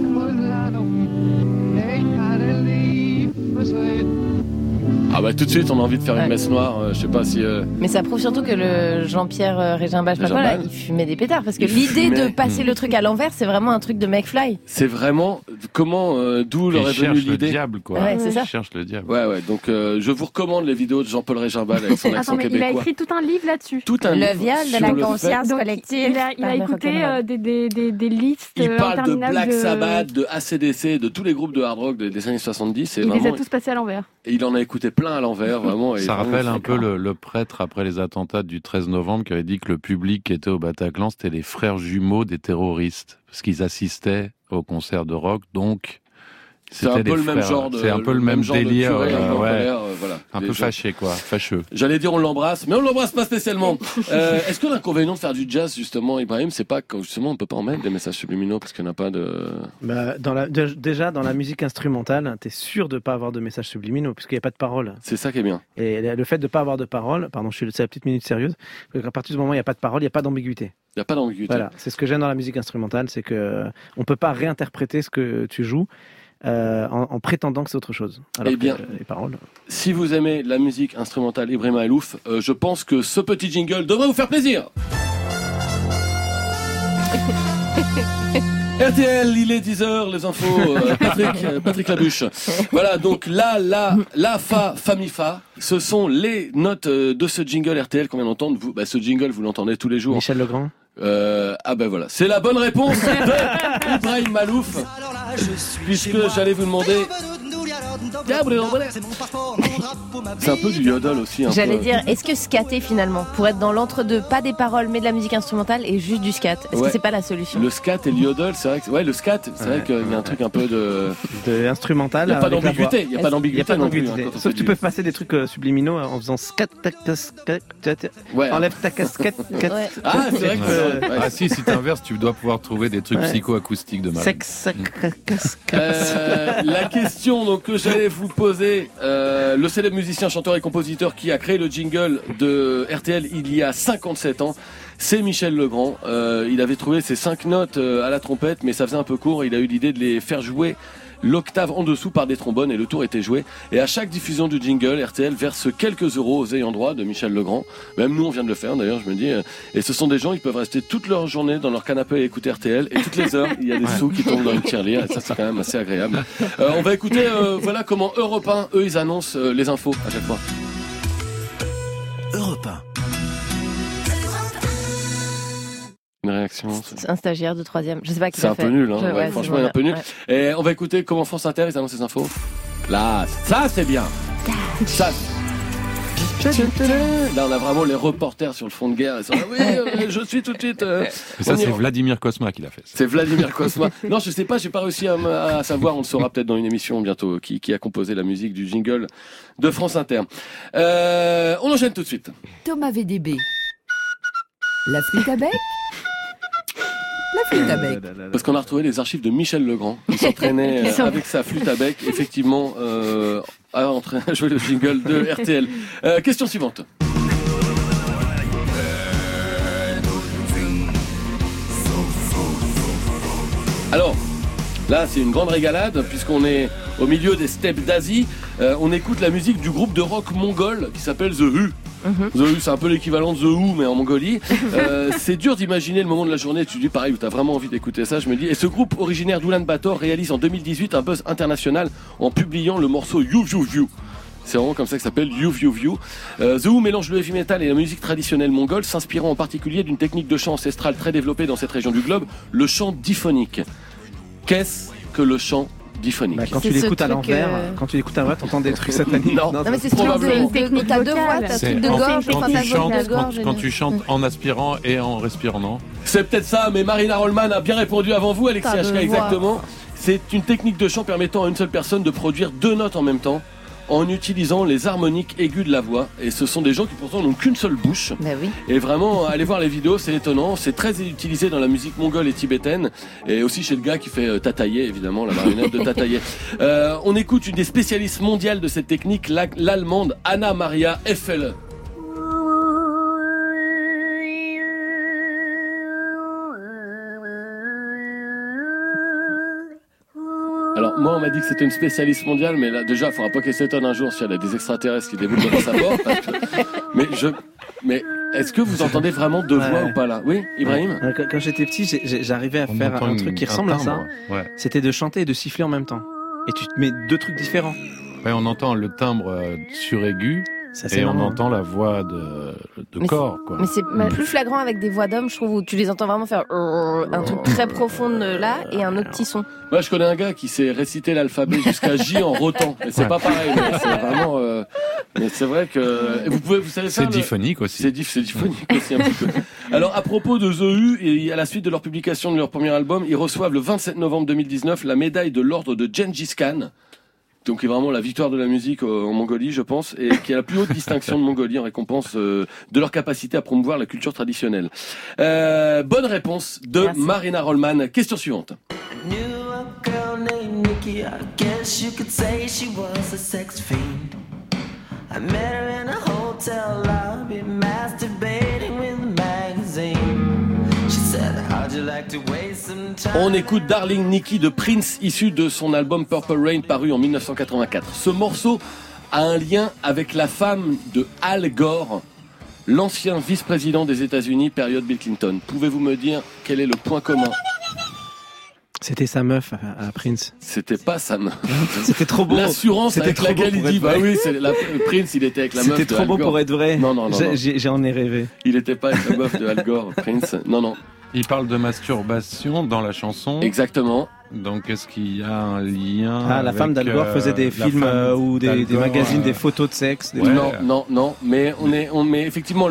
Ah bah tout de suite on a envie de faire une messe noire, je sais pas si... Mais ça prouve surtout que le Jean-Pierre Régimbal, là, il fumait des pétards, parce que l'idée de passer le truc à l'envers, c'est vraiment un truc de McFly. C'est vraiment comment, d'où leur est venue l'idée. Le diable, quoi. Ouais, c'est ça. Il cherche le diable. Ouais, donc je vous recommande les vidéos de Jean-Paul Régimbal avec son accent québécois. Il a écrit tout un livre là-dessus. Le viol de la conscience collective. Il a écouté des listes il parle de interminables Black Sabbath, de AC/DC, de tous les groupes de hard rock des années 70. Il les a tous passés à l'envers. Et il en a écouté plein à l'envers, vraiment. Ça rappelle un peu le prêtre après les attentats du 13 novembre qui avait dit que le public qui était au Bataclan, c'était les frères jumeaux des terroristes. Parce qu'ils assistaient au concert de rock, donc... C'est un peu le même genre de... C'est un peu le même délire, voilà. Un peu fâché, quoi. Fâcheux. J'allais dire on l'embrasse, mais on l'embrasse pas spécialement. Est-ce que l'inconvénient de faire du jazz, justement, Ibrahim, c'est pas que, justement, on peut pas en mettre des messages subliminaux parce qu'il n'y en a pas de... Bah, déjà, dans la musique instrumentale, t'es sûr de pas avoir de messages subliminaux, puisqu'il n'y a pas de paroles. C'est ça qui est bien. Et le fait de pas avoir de paroles, c'est la petite minute sérieuse, à partir du moment où il n'y a pas de paroles, il n'y a pas d'ambiguïté. Il n'y a pas d'ambiguïté. Voilà, c'est ce que j'aime dans la musique instrumentale, c'est que on peut pas réinterpréter ce que tu joues. En prétendant que c'est autre chose. Alors eh bien, les paroles. Si vous aimez la musique instrumentale Ibrahim Alouf, je pense que ce petit jingle devrait vous faire plaisir. RTL, il est 10h, les infos, Patrick Labuche. Voilà, donc la, fa, mi, fa, ce sont les notes de ce jingle RTL qu'on vient d'entendre. Ce jingle, vous l'entendez tous les jours. Michel Legrand. Voilà, c'est la bonne réponse de Ibrahim Malouf, puisque j'allais vous demander. C'est un peu du yodel aussi. J'allais dire, est-ce que scatter finalement, pour être dans l'entre-deux, pas des paroles mais de la musique instrumentale et juste du scat, est-ce que c'est pas la solution? Le scat et le yodel, c'est vrai que le scat, c'est vrai qu'il y a un truc un peu de instrumental. Il n'y a pas d'ambiguïté. Il n'y a pas d'ambiguïté non plus. Sauf que tu peux passer des trucs subliminaux en faisant scat, tac, tac, enlève ta casquette. Ah, c'est vrai que. Ah si t'inverses, tu dois pouvoir trouver des trucs psychoacoustiques de malade. La question donc que j'allais vous poser, le célèbre musicien, chanteur et compositeur qui a créé le jingle de RTL il y a 57 ans, c'est Michel Legrand. Il avait trouvé ces 5 notes à la trompette, mais ça faisait un peu court. Il a eu l'idée de les faire jouer l'octave en dessous par des trombones et le tour était joué. Et à chaque diffusion du jingle, RTL verse quelques euros aux ayants droit de Michel Legrand. Même nous, on vient de le faire d'ailleurs, je me dis. Et ce sont des gens, ils peuvent rester toute leur journée dans leur canapé et écouter RTL. Et toutes les heures, il y a des sous qui tombent dans une tirelire. Et ça, c'est quand même assez agréable. On va écouter, voilà comment Europe 1, eux, ils annoncent les infos à chaque fois. Europe 1. Une réaction. C'est un stagiaire de 3e. Je sais pas qui c'est l'a un fait. peu nul, hein. Franchement, il est un peu nul. Et on va écouter comment France Inter, ils annoncent les infos. Là, ça c'est bien. Ça. Là, on a vraiment les reporters sur le fond de guerre. Je suis tout de suite. Ça, c'est Vladimir Cosma qui l'a fait. C'est Vladimir Cosma. Non, je sais pas, j'ai pas réussi à savoir. On le saura peut-être dans une émission bientôt qui a composé la musique du jingle de France Inter. On enchaîne tout de suite. Thomas VDB. La flûte à bec. La flûte à bec. Parce qu'on a retrouvé les archives de Michel Legrand qui s'entraînait avec sa flûte à bec, effectivement, à jouer le jingle de RTL. Question suivante. Alors, là, c'est une grande régalade puisqu'on est au milieu des steppes d'Asie. On écoute la musique du groupe de rock mongol qui s'appelle The Who. The Who, c'est un peu l'équivalent de The Who, mais en Mongolie. C'est dur d'imaginer le moment de la journée, tu dis pareil, où t'as vraiment envie d'écouter ça, je me dis. Et ce groupe originaire d'Oulan-Bator réalise en 2018 un buzz international en publiant le morceau You View View. C'est vraiment comme ça que ça s'appelle, You View View. The Who mélange le heavy metal et la musique traditionnelle mongole, s'inspirant en particulier d'une technique de chant ancestrale très développée dans cette région du globe, le chant diphonique. Qu'est-ce que le chant diphonique? Quand tu l'écoutes à l'envers, t'entends des trucs sataniques. Non, mais c'est probablement une technique à deux voix, t'as un truc de gorge. Quand tu chantes en aspirant et en respirant, non? C'est peut-être ça, mais Marina Rollman a bien répondu avant vous, Alexis HK, exactement. C'est une technique de chant permettant à une seule personne de produire 2 notes en même temps, en utilisant les harmoniques aigus de la voix. Et ce sont des gens qui pourtant n'ont qu'une seule bouche. Bah oui. Et vraiment, allez voir les vidéos, c'est étonnant. C'est très utilisé dans la musique mongole et tibétaine. Et aussi chez le gars qui fait Tataye, évidemment, la marionnette de Tataye. On écoute une des spécialistes mondiales de cette technique, l'allemande Anna Maria Effele. Alors moi on m'a dit que c'était une spécialiste mondiale, mais là déjà il faudra pas qu'elle s'étonne un jour si elle a des extraterrestres qui déboulent dans sa porte. Mais est-ce que vous entendez vraiment deux voix ou pas là? Oui, Ibrahim? Quand j'étais petit, j'arrivais à faire un truc qui ressemble à ça. Ouais. C'était de chanter et de siffler en même temps. Et tu te mets deux trucs différents. Ouais, on entend le timbre suraigu. Ça, et on entend la voix de corps, quoi. Mais c'est plus flagrant avec des voix d'hommes, je trouve, où tu les entends vraiment faire un truc très profond là et un autre petit son. Moi, je connais un gars qui s'est récité l'alphabet jusqu'à J en rotant. Mais c'est pas pareil. Mais c'est vraiment. Mais c'est vrai que vous savez ça. C'est diphonique aussi. C'est diphonique aussi un petit peu. Alors, à propos de The Who, et à la suite de leur publication de leur premier album, ils reçoivent le 27 novembre 2019 la médaille de l'ordre de Gengis Khan. Donc qui est vraiment la victoire de la musique en Mongolie, je pense, et qui est la plus haute distinction de Mongolie en récompense de leur capacité à promouvoir la culture traditionnelle. Bonne réponse de Merci. Marina Rollman. Question suivante. On écoute Darling Nikki de Prince, issu de son album Purple Rain paru en 1984. Ce morceau a un lien avec la femme de Al Gore, l'ancien vice-président des États-Unis, période Bill Clinton. Pouvez-vous me dire quel est le point commun? C'était sa meuf à Prince. C'était pas sa meuf. C'était trop beau. L'assurance avec laquelle il dit, bah oui, Prince, il était avec la meuf de Al Gore. C'était trop beau pour être vrai. Non. J'en ai rêvé. Il était pas avec la meuf de Al Gore, Prince. Non. Il parle de masturbation dans la chanson. Exactement. Donc, est-ce qu'il y a un lien la femme d'Al Gore faisait des films ou des magazines, des photos de sexe. Non. Mais effectivement,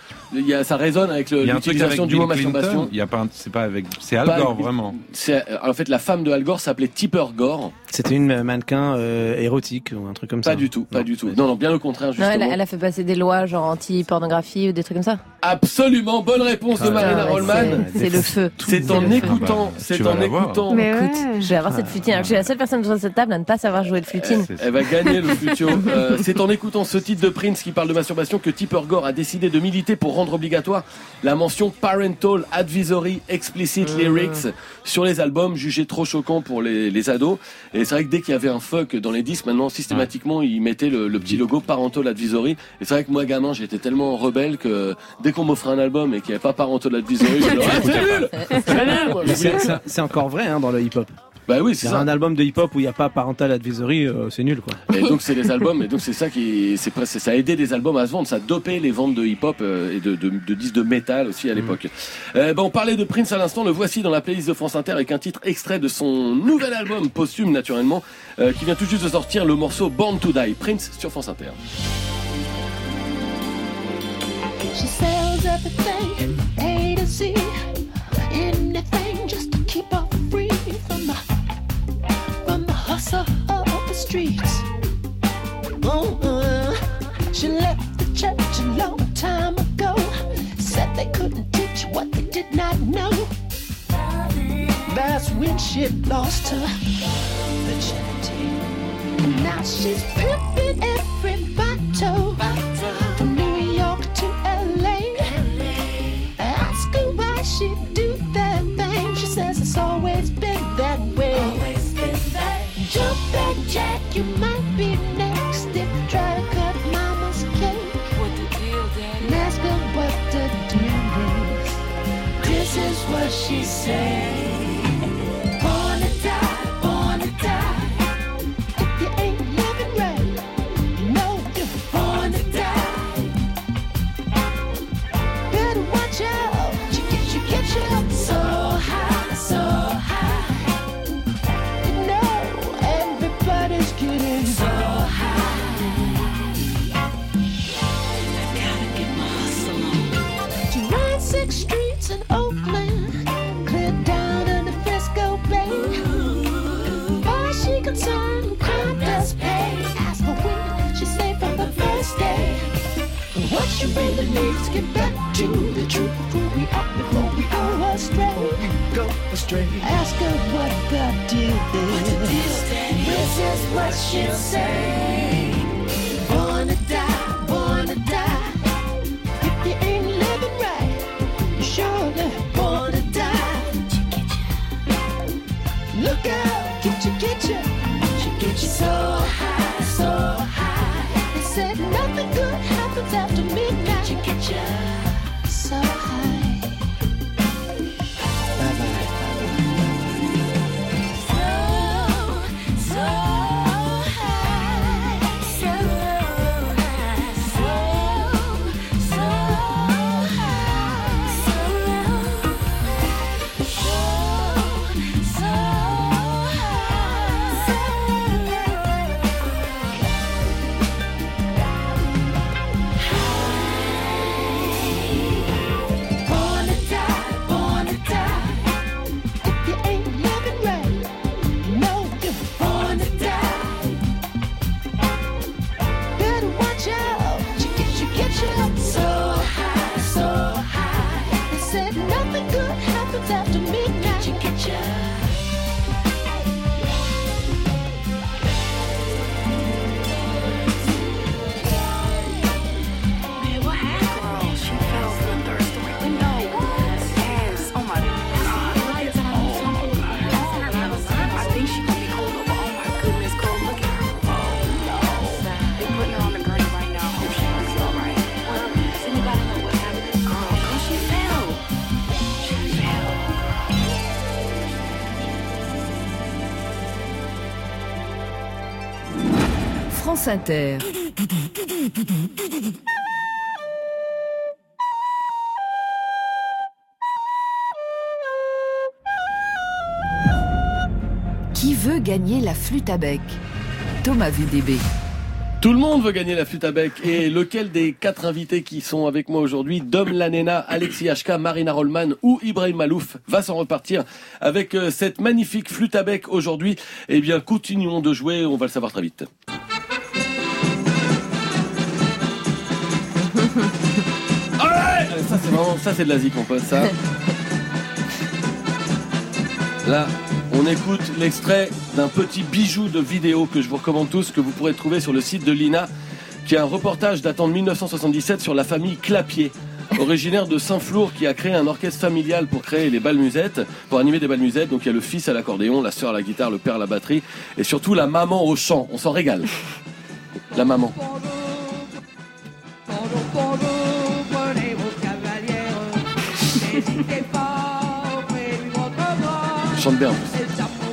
ça résonne avec l'utilisation du mot masturbation. C'est Al Gore vraiment. En fait, la femme de Al Gore s'appelait Tipper Gore. C'était une mannequin érotique ou un truc comme ça. Pas du tout. Non, bien au contraire, justement. Non, elle a fait passer des lois genre anti-pornographie ou des trucs comme ça. Absolument, bonne réponse de Marina Rollman. C'est le feu. C'est en écoutant. Mais écoute, je vais avoir cette flutine. Je suis la seule personne sur cette table à ne pas savoir jouer le flutine. Elle va gagner le flutio. C'est en écoutant ce titre de Prince qui parle de masturbation que Tipper Gore a décidé de militer pour rendre obligatoire la mention Parental Advisory Explicit Lyrics sur les albums jugés trop choquants pour les ados. Et c'est vrai que dès qu'il y avait un fuck dans les disques, maintenant systématiquement ils mettaient le petit logo Parental Advisory. Et c'est vrai que moi gamin j'étais tellement rebelle que dès qu'on m'offrait un album et qu'il n'y avait pas Parental Advisory, je disais c'est nul. C'est encore vrai dans le hip-hop. Bah oui, c'est ça. Un album de hip-hop où il n'y a pas Parental Advisory, c'est nul, quoi. Et donc c'est les albums, et donc c'est ça ça a aidé des albums à se vendre, ça a dopé les ventes de hip-hop et de disques de métal aussi à l'époque. On parlait de Prince à l'instant, le voici dans la playlist de France Inter avec un titre extrait de son nouvel album posthume naturellement, qui vient tout juste de sortir, le morceau Born to Die. Prince sur France Inter. She sells everything, A to Z, anything just to keep her free from the hustle of the streets. She left the church a long time ago, said they couldn't teach what they did not know. That's when she lost her virginity. Now she's pimping every bottle, from New York to LA. Ask her why she do that thing. She says it's always been that way. Jump back, Jack, you might be next if you try to cut mama's cake. What the deal, Daddy? And ask her what the deal is. This is what she said. Born to die, born to die. If you ain't living right, you know you're born to die. Better watch out, you get you up so high, so high. You know everybody's getting so high. I gotta get my hustle on. She ran 6 streets in Oakland, cleared down really need to get back to the truth of who we are before we go astray. Ask her what God did. This is what she'll say. Born to die, born to die. If you ain't living right, you're surely born to die. Look out, get you. She get you so high, so high. They said nothing good happens after midnight. She get you so high. Bye-bye. So high, so high, so France Inter. Qui veut gagner la flûte à bec? Thomas VDB. Tout le monde veut gagner la flûte à bec. Et lequel des 4 invités qui sont avec moi aujourd'hui, Dom Lanena, Alexis HK, Marina Rollman ou Ibrahim Malouf, va s'en repartir avec cette magnifique flûte à bec aujourd'hui? Eh bien, continuons de jouer, on va le savoir très vite. Ça c'est vraiment, ça c'est de la zik mon pote, ça. Là, on écoute l'extrait d'un petit bijou de vidéo que je vous recommande tous, que vous pourrez trouver sur le site de l'INA, qui est un reportage datant de 1977 sur la famille Clapier, originaire de Saint-Flour, qui a créé un orchestre familial pour créer les bals musettes, pour animer des bals musettes. Donc il y a le fils à l'accordéon, la sœur à la guitare, le père à la batterie, et surtout la maman au chant. On s'en régale. La maman. Chante bien en plus.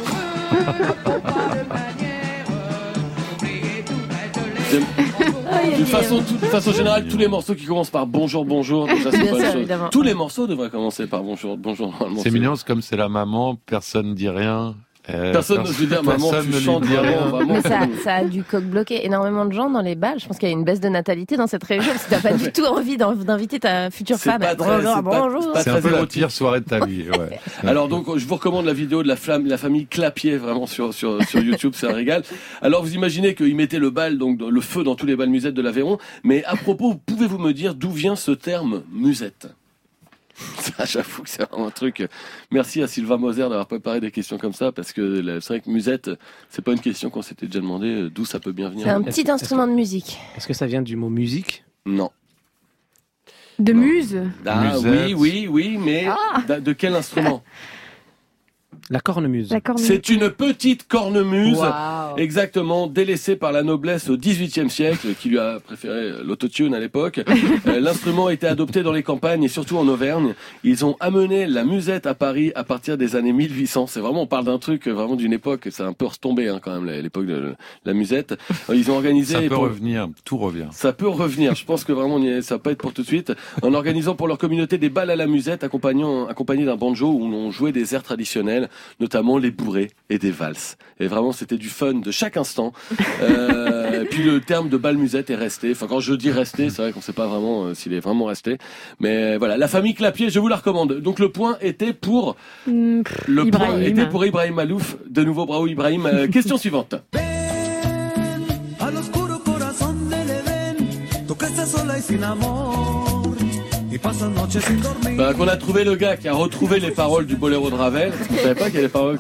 De façon générale, tous les morceaux qui commencent par bonjour, bonjour, déjà c'est pas une chose. Évidemment. Tous les morceaux devraient commencer par bonjour, bonjour. Normalement, C'est mignon, c'est comme c'est la maman, personne ne dit rien. Personne n'ose lui dire maman, tu chantes vraiment. Mais ça a dû coq-bloquer énormément de gens dans les bals. Je pense qu'il y a une baisse de natalité dans cette région parce que t'as pas du tout envie d'inviter ta future femme. Bonjour. C'est un peu la pire soirée de ta vie. Ouais. Alors donc, je vous recommande la vidéo de la famille Clapier, vraiment sur YouTube, c'est un régal. Alors vous imaginez qu'ils mettaient le bal, donc le feu dans tous les bals musettes de l'Aveyron. Mais à propos, pouvez-vous me dire d'où vient ce terme musette? Ça, j'avoue que c'est vraiment un truc. Merci à Sylvain Moser d'avoir préparé des questions comme ça, parce que c'est vrai que musette, c'est pas une question qu'on s'était déjà demandé d'où ça peut bien venir. C'est un petit instrument de musique. Est-ce que ça vient du mot musique? Non. De muse? Ah, oui, mais de quel instrument? La cornemuse. C'est une petite cornemuse, Wow. exactement, délaissée par la noblesse au XVIIIe siècle, qui lui a préféré l'autotune à l'époque. L'instrument a été adopté dans les campagnes et surtout en Auvergne. Ils ont amené la musette à Paris à partir des années 1800. C'est vraiment, on parle d'un truc vraiment d'une époque, c'est un peu retombé quand même, l'époque de la musette. Ils ont organisé... Ça peut revenir, tout revient. Ça peut revenir, je pense que vraiment ça va pas être pour tout de suite. En organisant pour leur communauté des balles à la musette accompagnés d'un banjo où on jouait des airs traditionnels, notamment les bourrées et des valses. Et vraiment, c'était du fun de chaque instant. Puis le terme de bal musette est resté. Enfin, quand je dis resté, c'est vrai qu'on sait pas vraiment s'il est vraiment resté. Mais voilà, la famille Clapier, je vous la recommande. Donc le point était pour Ibrahim Malouf. De nouveau, bravo Ibrahim. Question suivante. Al oscuro corazón del Edén, tu casa sola y Bah, qu'on a trouvé le gars qui a retrouvé les paroles du boléro de Ravel. Vous savez pas qu'il y a les paroles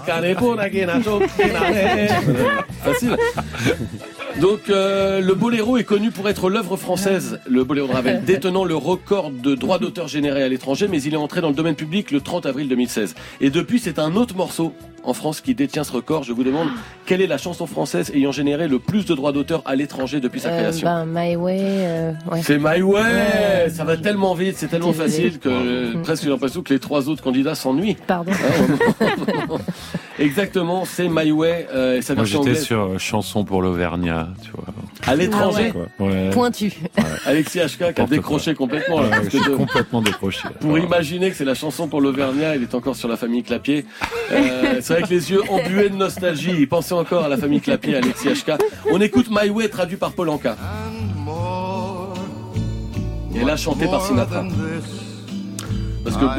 facile. Donc le boléro est connu pour être l'œuvre française, le boléro de Ravel, détenant le record de droits d'auteur générés à l'étranger, mais il est entré dans le domaine public le 30 avril 2016. Et depuis, c'est un autre morceau en France qui détient ce record. Je vous demande, quelle est la chanson française ayant généré le plus de droits d'auteur à l'étranger depuis sa création? My Way. Ouais. C'est My Way. Ça va tellement vite, c'est tellement facile que presque j'ai l'impression que les trois autres candidats s'ennuient. Pardon. Exactement, c'est My Way. Et sa Moi, version j'étais anglaise. sur Chanson pour l'Auvergnat, tu vois. À l'étranger. Ouais. Pointu. Alexis HK qui a décroché complètement. Là, parce que J'ai complètement décroché. pour imaginer que c'est la chanson pour l'Auvergnat, il est encore sur la famille Clapier. C'est vrai que les yeux embués de nostalgie, il pensait encore à la famille Clapier, Alexis HK. On écoute My Way traduit par Paul Anka. Et là chanté par Sinatra. Parce que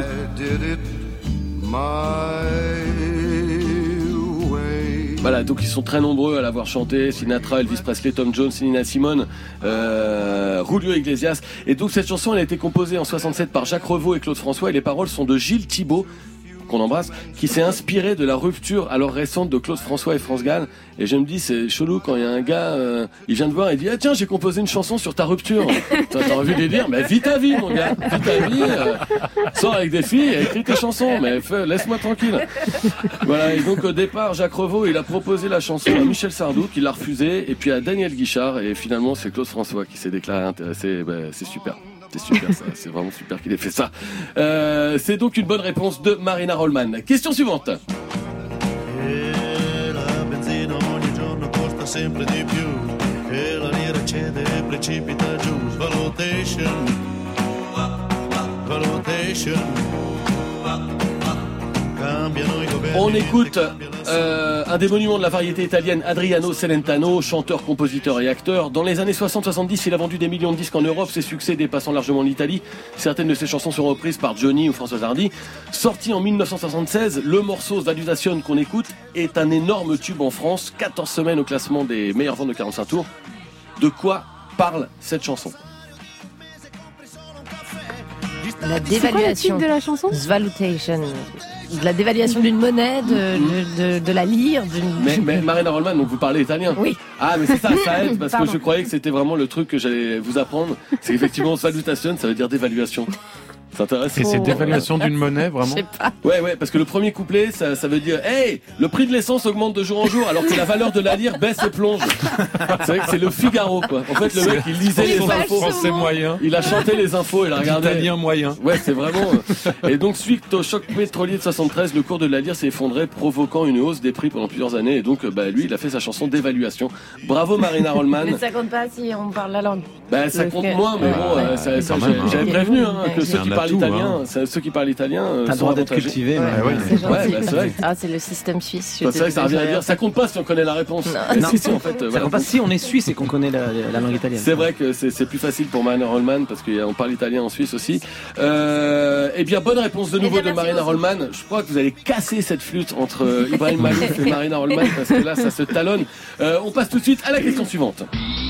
voilà, donc ils sont très nombreux à l'avoir chanté. Sinatra, Elvis Presley, Tom Jones, Nina Simone, Julio Iglesias. Et donc cette chanson, elle a été composée en 67 par Jacques Revaux et Claude François. Et les paroles sont de Gilles Thibault, qu'on embrasse, qui s'est inspiré de la rupture alors récente de Claude François et France Gall. Et je me dis, c'est chelou quand il y a un gars, il vient de voir et dit, ah tiens, j'ai composé une chanson sur ta rupture. T'as envie de lui dire, mais vis ta vie, mon gars, vis ta vie, sors avec des filles, écris tes chansons, mais laisse-moi tranquille. Voilà, et donc au départ, Jacques Revaux, il a proposé la chanson à Michel Sardou, qui l'a refusée, et puis à Daniel Guichard, et finalement c'est Claude François qui s'est déclaré intéressé. C'est super. C'est super, ça. C'est vraiment super qu'il ait fait ça. C'est donc une bonne réponse de Marina Rollman. Question suivante. On écoute un des monuments de la variété italienne, Adriano Celentano, chanteur, compositeur et acteur. Dans les années 60-70, il a vendu des millions de disques en Europe, ses succès dépassant largement l'Italie. Certaines de ses chansons sont reprises par Johnny ou François Hardy. Sorti en 1976, le morceau Svalutazione qu'on écoute est un énorme tube en France, 14 semaines au classement des meilleures ventes de 45 tours. De quoi parle cette chanson? La C'est quoi le dévaluation. titre de la chanson? Svalutation. De la dévaluation d'une monnaie, de la lire. Mais Marina Rollman, donc vous parlez italien? Oui. Ah, mais c'est ça, ça aide, parce Pardon. que je croyais que c'était vraiment le truc que j'allais vous apprendre. C'est qu'effectivement, salutation, ça veut dire dévaluation. Ça intéresse? Et c'est dévaluation d'une monnaie, vraiment? Je sais pas. Ouais, parce que le premier couplet, ça veut dire, hey, le prix de l'essence augmente de jour en jour, alors que la valeur de la lire baisse et plonge. C'est vrai que c'est le Figaro, quoi. En fait, le mec, il lisait les infos. Français moyen. Il a chanté les infos, il a regardé. Italien moyen. Ouais, c'est vraiment. Et donc, suite au choc pétrolier de 73, le cours de la lire s'est effondré, provoquant une hausse des prix pendant plusieurs années. Et donc, lui, il a fait sa chanson d'évaluation. Bravo, Marina Rollman. Mais ça compte pas si on parle la langue. Bah, ça compte moins, mais bon, j'avais prévenu, que ceux qui parlent italien, ceux qui parlent italien, t'as le droit d'être cultivé. C'est gentil. Ouais, c'est vrai. Ah, c'est le système suisse. C'est vrai que ça revient à dire, ça compte pas si on connaît la réponse. Non. Si, en fait. Ça Voilà. compte pas si on est suisse et qu'on connaît la langue italienne. C'est vrai que c'est plus facile pour Marina Rollman parce qu'on parle italien en Suisse aussi. Eh bien, bonne réponse de nouveau de Marina Rollman. Je crois que vous allez casser cette flûte entre Ibrahim Malouf et Marina Rollman parce que là, ça se talonne. On passe tout de suite à la question suivante.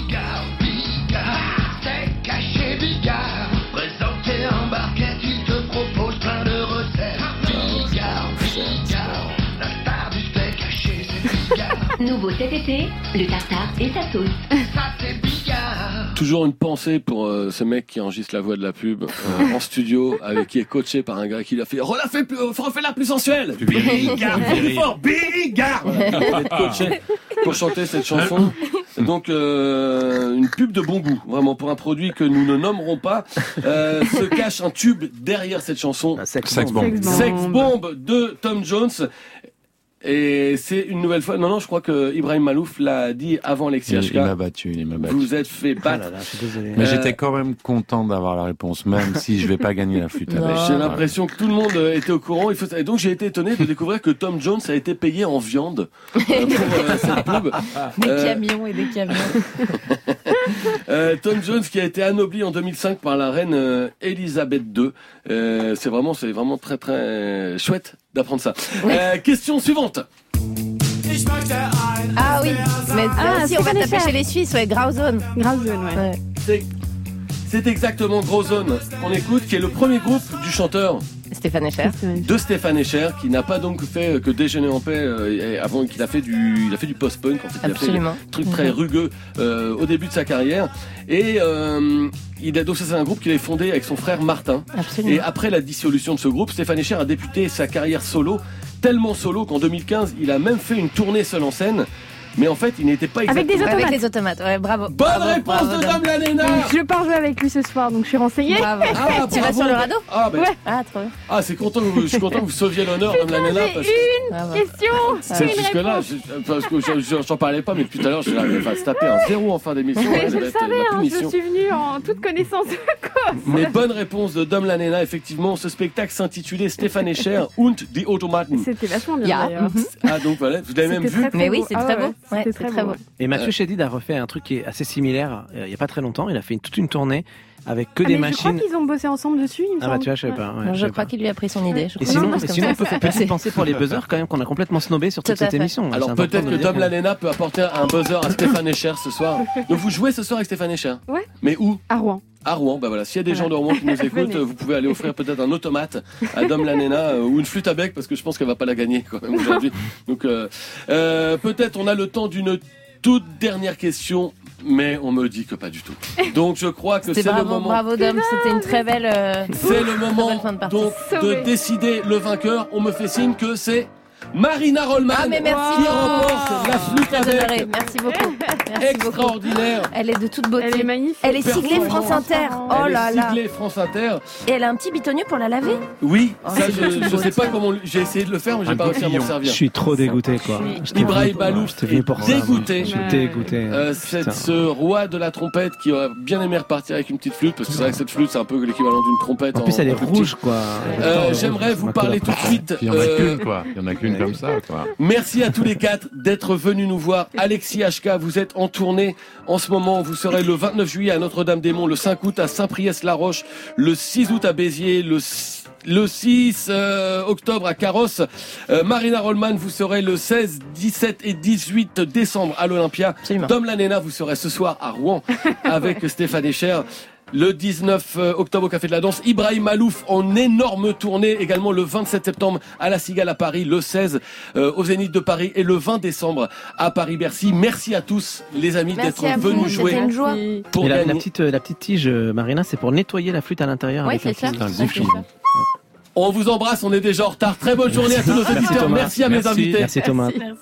C'est caché Bigard, présenté en barquette, il te propose plein de recettes. Bigard, la star du steak haché, c'est Bigard. Nouveau cet été, le tartare et sa sauce. Ça c'est Bigard. Toujours une pensée pour ce mec qui enregistre la voix de la pub en studio, qui est coaché par un gars qui l'a fait refais-la plus sensuelle. Bigard, plus fort, Bigard. Il est coaché pour chanter cette chanson. Donc une pub de bon goût, vraiment pour un produit que nous ne nommerons pas. Se cache un tube derrière cette chanson. Sex Bomb. Sex Bomb de Tom Jones. Et c'est une nouvelle fois. Non, je crois que Ibrahim Malouf l'a dit avant Alexis HK. Il m'a battu. Vous êtes fait battre. Je suis désolé. Mais j'étais quand même content d'avoir la réponse, même si je vais pas gagner la flûte à bec. J'ai l'impression que tout le monde était au courant. Et donc j'ai été étonné de découvrir que Tom Jones a été payé en viande pour cette pub. Des camions et des camions. Tom Jones qui a été anobli en 2005 par la reine Elisabeth II. C'est vraiment très très chouette d'apprendre ça. Question suivante. Ah oui, mais Ah, si c'est on va pas taper cher. chez les Suisses, ouais, Grauzone. Grauzone, ouais. C'est C'est exactement Gros Zone qu'on écoute, qui est le premier groupe du chanteur Stéphane Escher. de Stéphane Escher, qui n'a pas donc fait que Déjeuner en paix avant, qu'il a fait du post-punk en fait. Il Absolument. a fait des trucs très rugueux au début de sa carrière. Et donc ça, c'est un groupe qu'il a fondé avec son frère Martin. Absolument. Et après la dissolution de ce groupe, Stéphane Escher a débuté sa carrière solo, tellement solo qu'en 2015, il a même fait une tournée seule en scène. Mais en fait, il n'était pas Avec des exactement... automates. Avec les automates, ouais, bravo. Bonne Bravo, réponse bravo, de Dame Lanena. Je pars jouer avec lui ce soir, donc je suis renseignée. Bravo. Ah, Tu vas bravo. sur le radeau? Ah, ben, Ouais. Ah, trop bien. ah, je suis content que vous sauviez l'honneur, Dame Lanena, parce que... Bravo. Question. C'est Une jusque-là, réponse. parce que j'en parlais pas, mais depuis tout à l'heure, je vais se taper un 0 en fin d'émission. Mais hein, je le ça va être savais, ma hein, je punition. suis venue en toute connaissance de cause. Mais bonne réponse de Dom Lanena, effectivement. Ce spectacle s'intitulait Stéphane Escher und die Automaten. C'était vachement bien Ya. d'ailleurs. Ah, donc voilà, vous l'avez même C'était vu. très, très Mais oui, beau. c'est Ah très ouais, beau. ouais, Ouais, c'était c'est très beau. Et Mathieu Chédid a refait un truc qui est assez similaire il y a pas très longtemps. Il a fait toute une tournée avec que Ah, des mais je crois machines. qu'ils ont bossé ensemble dessus, il me Ah bah semble. tu vois, je savais Ouais. pas. ouais, Non, je savais crois pas. qu'il lui a pris son idée. Je Et crois. sinon, Non, et c'est sinon comme ça, ça petite s'est pensée pour les buzzers quand même qu'on a complètement snobé sur toute Tout à cette fait. émission. Alors C'est important peut-être de que le dire. Dom Lanena peut apporter un buzzer à Stéphane Escher ce soir. Donc vous jouez ce soir avec Stéphane Escher. Ouais. Mais où? À Rouen. À Rouen, bah voilà. S'il y a des gens de Rouen qui nous écoutent, Venez. vous pouvez aller offrir peut-être un automate à Dom Lanena ou une flûte à bec, parce que je pense qu'elle va pas la gagner quand même aujourd'hui. Donc peut-être on a le temps d'une toute dernière question, mais on me dit que pas du tout. Donc je crois que C'était c'est le bravo, moment. bravo Dom, c'était une très belle. C'est le moment belle fin de partie. donc de Sauvé. décider le vainqueur. On me fait signe que c'est Marina Rollman Ah mais merci qui beaucoup. remporte la flûte Très à honorée. bec. Merci beaucoup. Merci beaucoup. Extraordinaire. Elle est de toute beauté. Elle est magnifique. Elle est siglée Performance. France Inter. Oh Elle là est là. siglée France Inter. Et elle a un petit bitonnier pour la laver. Oui, Oh, ça c'est je beau. sais pas comment. J'ai essayé de le faire, mais j'ai Un pas réussi à m'en goupillon. servir. Je suis trop dégoûté quoi. J'étais Ibrahim venu pour- Balouf j'étais venu est pour ça. dégoûté. Je suis Ouais. dégoûté. C'est Putain. ce roi de la trompette qui aurait bien aimé repartir avec une petite flûte, parce que c'est vrai que cette flûte c'est un peu l'équivalent d'une trompette. En plus elle est plus petit. rouge quoi. J'aimerais vous parler tout de suite. Il y en a qu'une, quoi. Il y en a qu'une comme ça, quoi. Merci à tous les quatre d'être venus nous voir. Alexis HK, vous êtes en tournée en ce moment. Vous serez le 29 juillet à Notre-Dame-des-Monts, le 5 août à Saint-Priest-la-Roche, le 6 août à Béziers, le 6 octobre à Carrosse. Marina Rollman, vous serez le 16, 17 et 18 décembre à l'Olympia. Absolument. Dom Lanena, vous serez ce soir à Rouen avec Stéphane Escher. Le 19 octobre au Café de la Danse, Ibrahim Malouf en énorme tournée, également le 27 septembre à La Cigale à Paris, le 16 au Zénith de Paris et le 20 décembre à Paris-Bercy. Merci à tous les amis Merci d'être à vous, venus c'était jouer une joie. pour Et la gagner. petite tige Marina, c'est pour nettoyer la flûte à l'intérieur. Oui, avec un c'est ça. petit- Putain, Ouais, goupillon. c'est ça. On vous embrasse, on est déjà en retard. Très bonne journée à tous nos Merci auditeurs. Thomas. Merci à mes Merci. invités. Merci Thomas. Merci.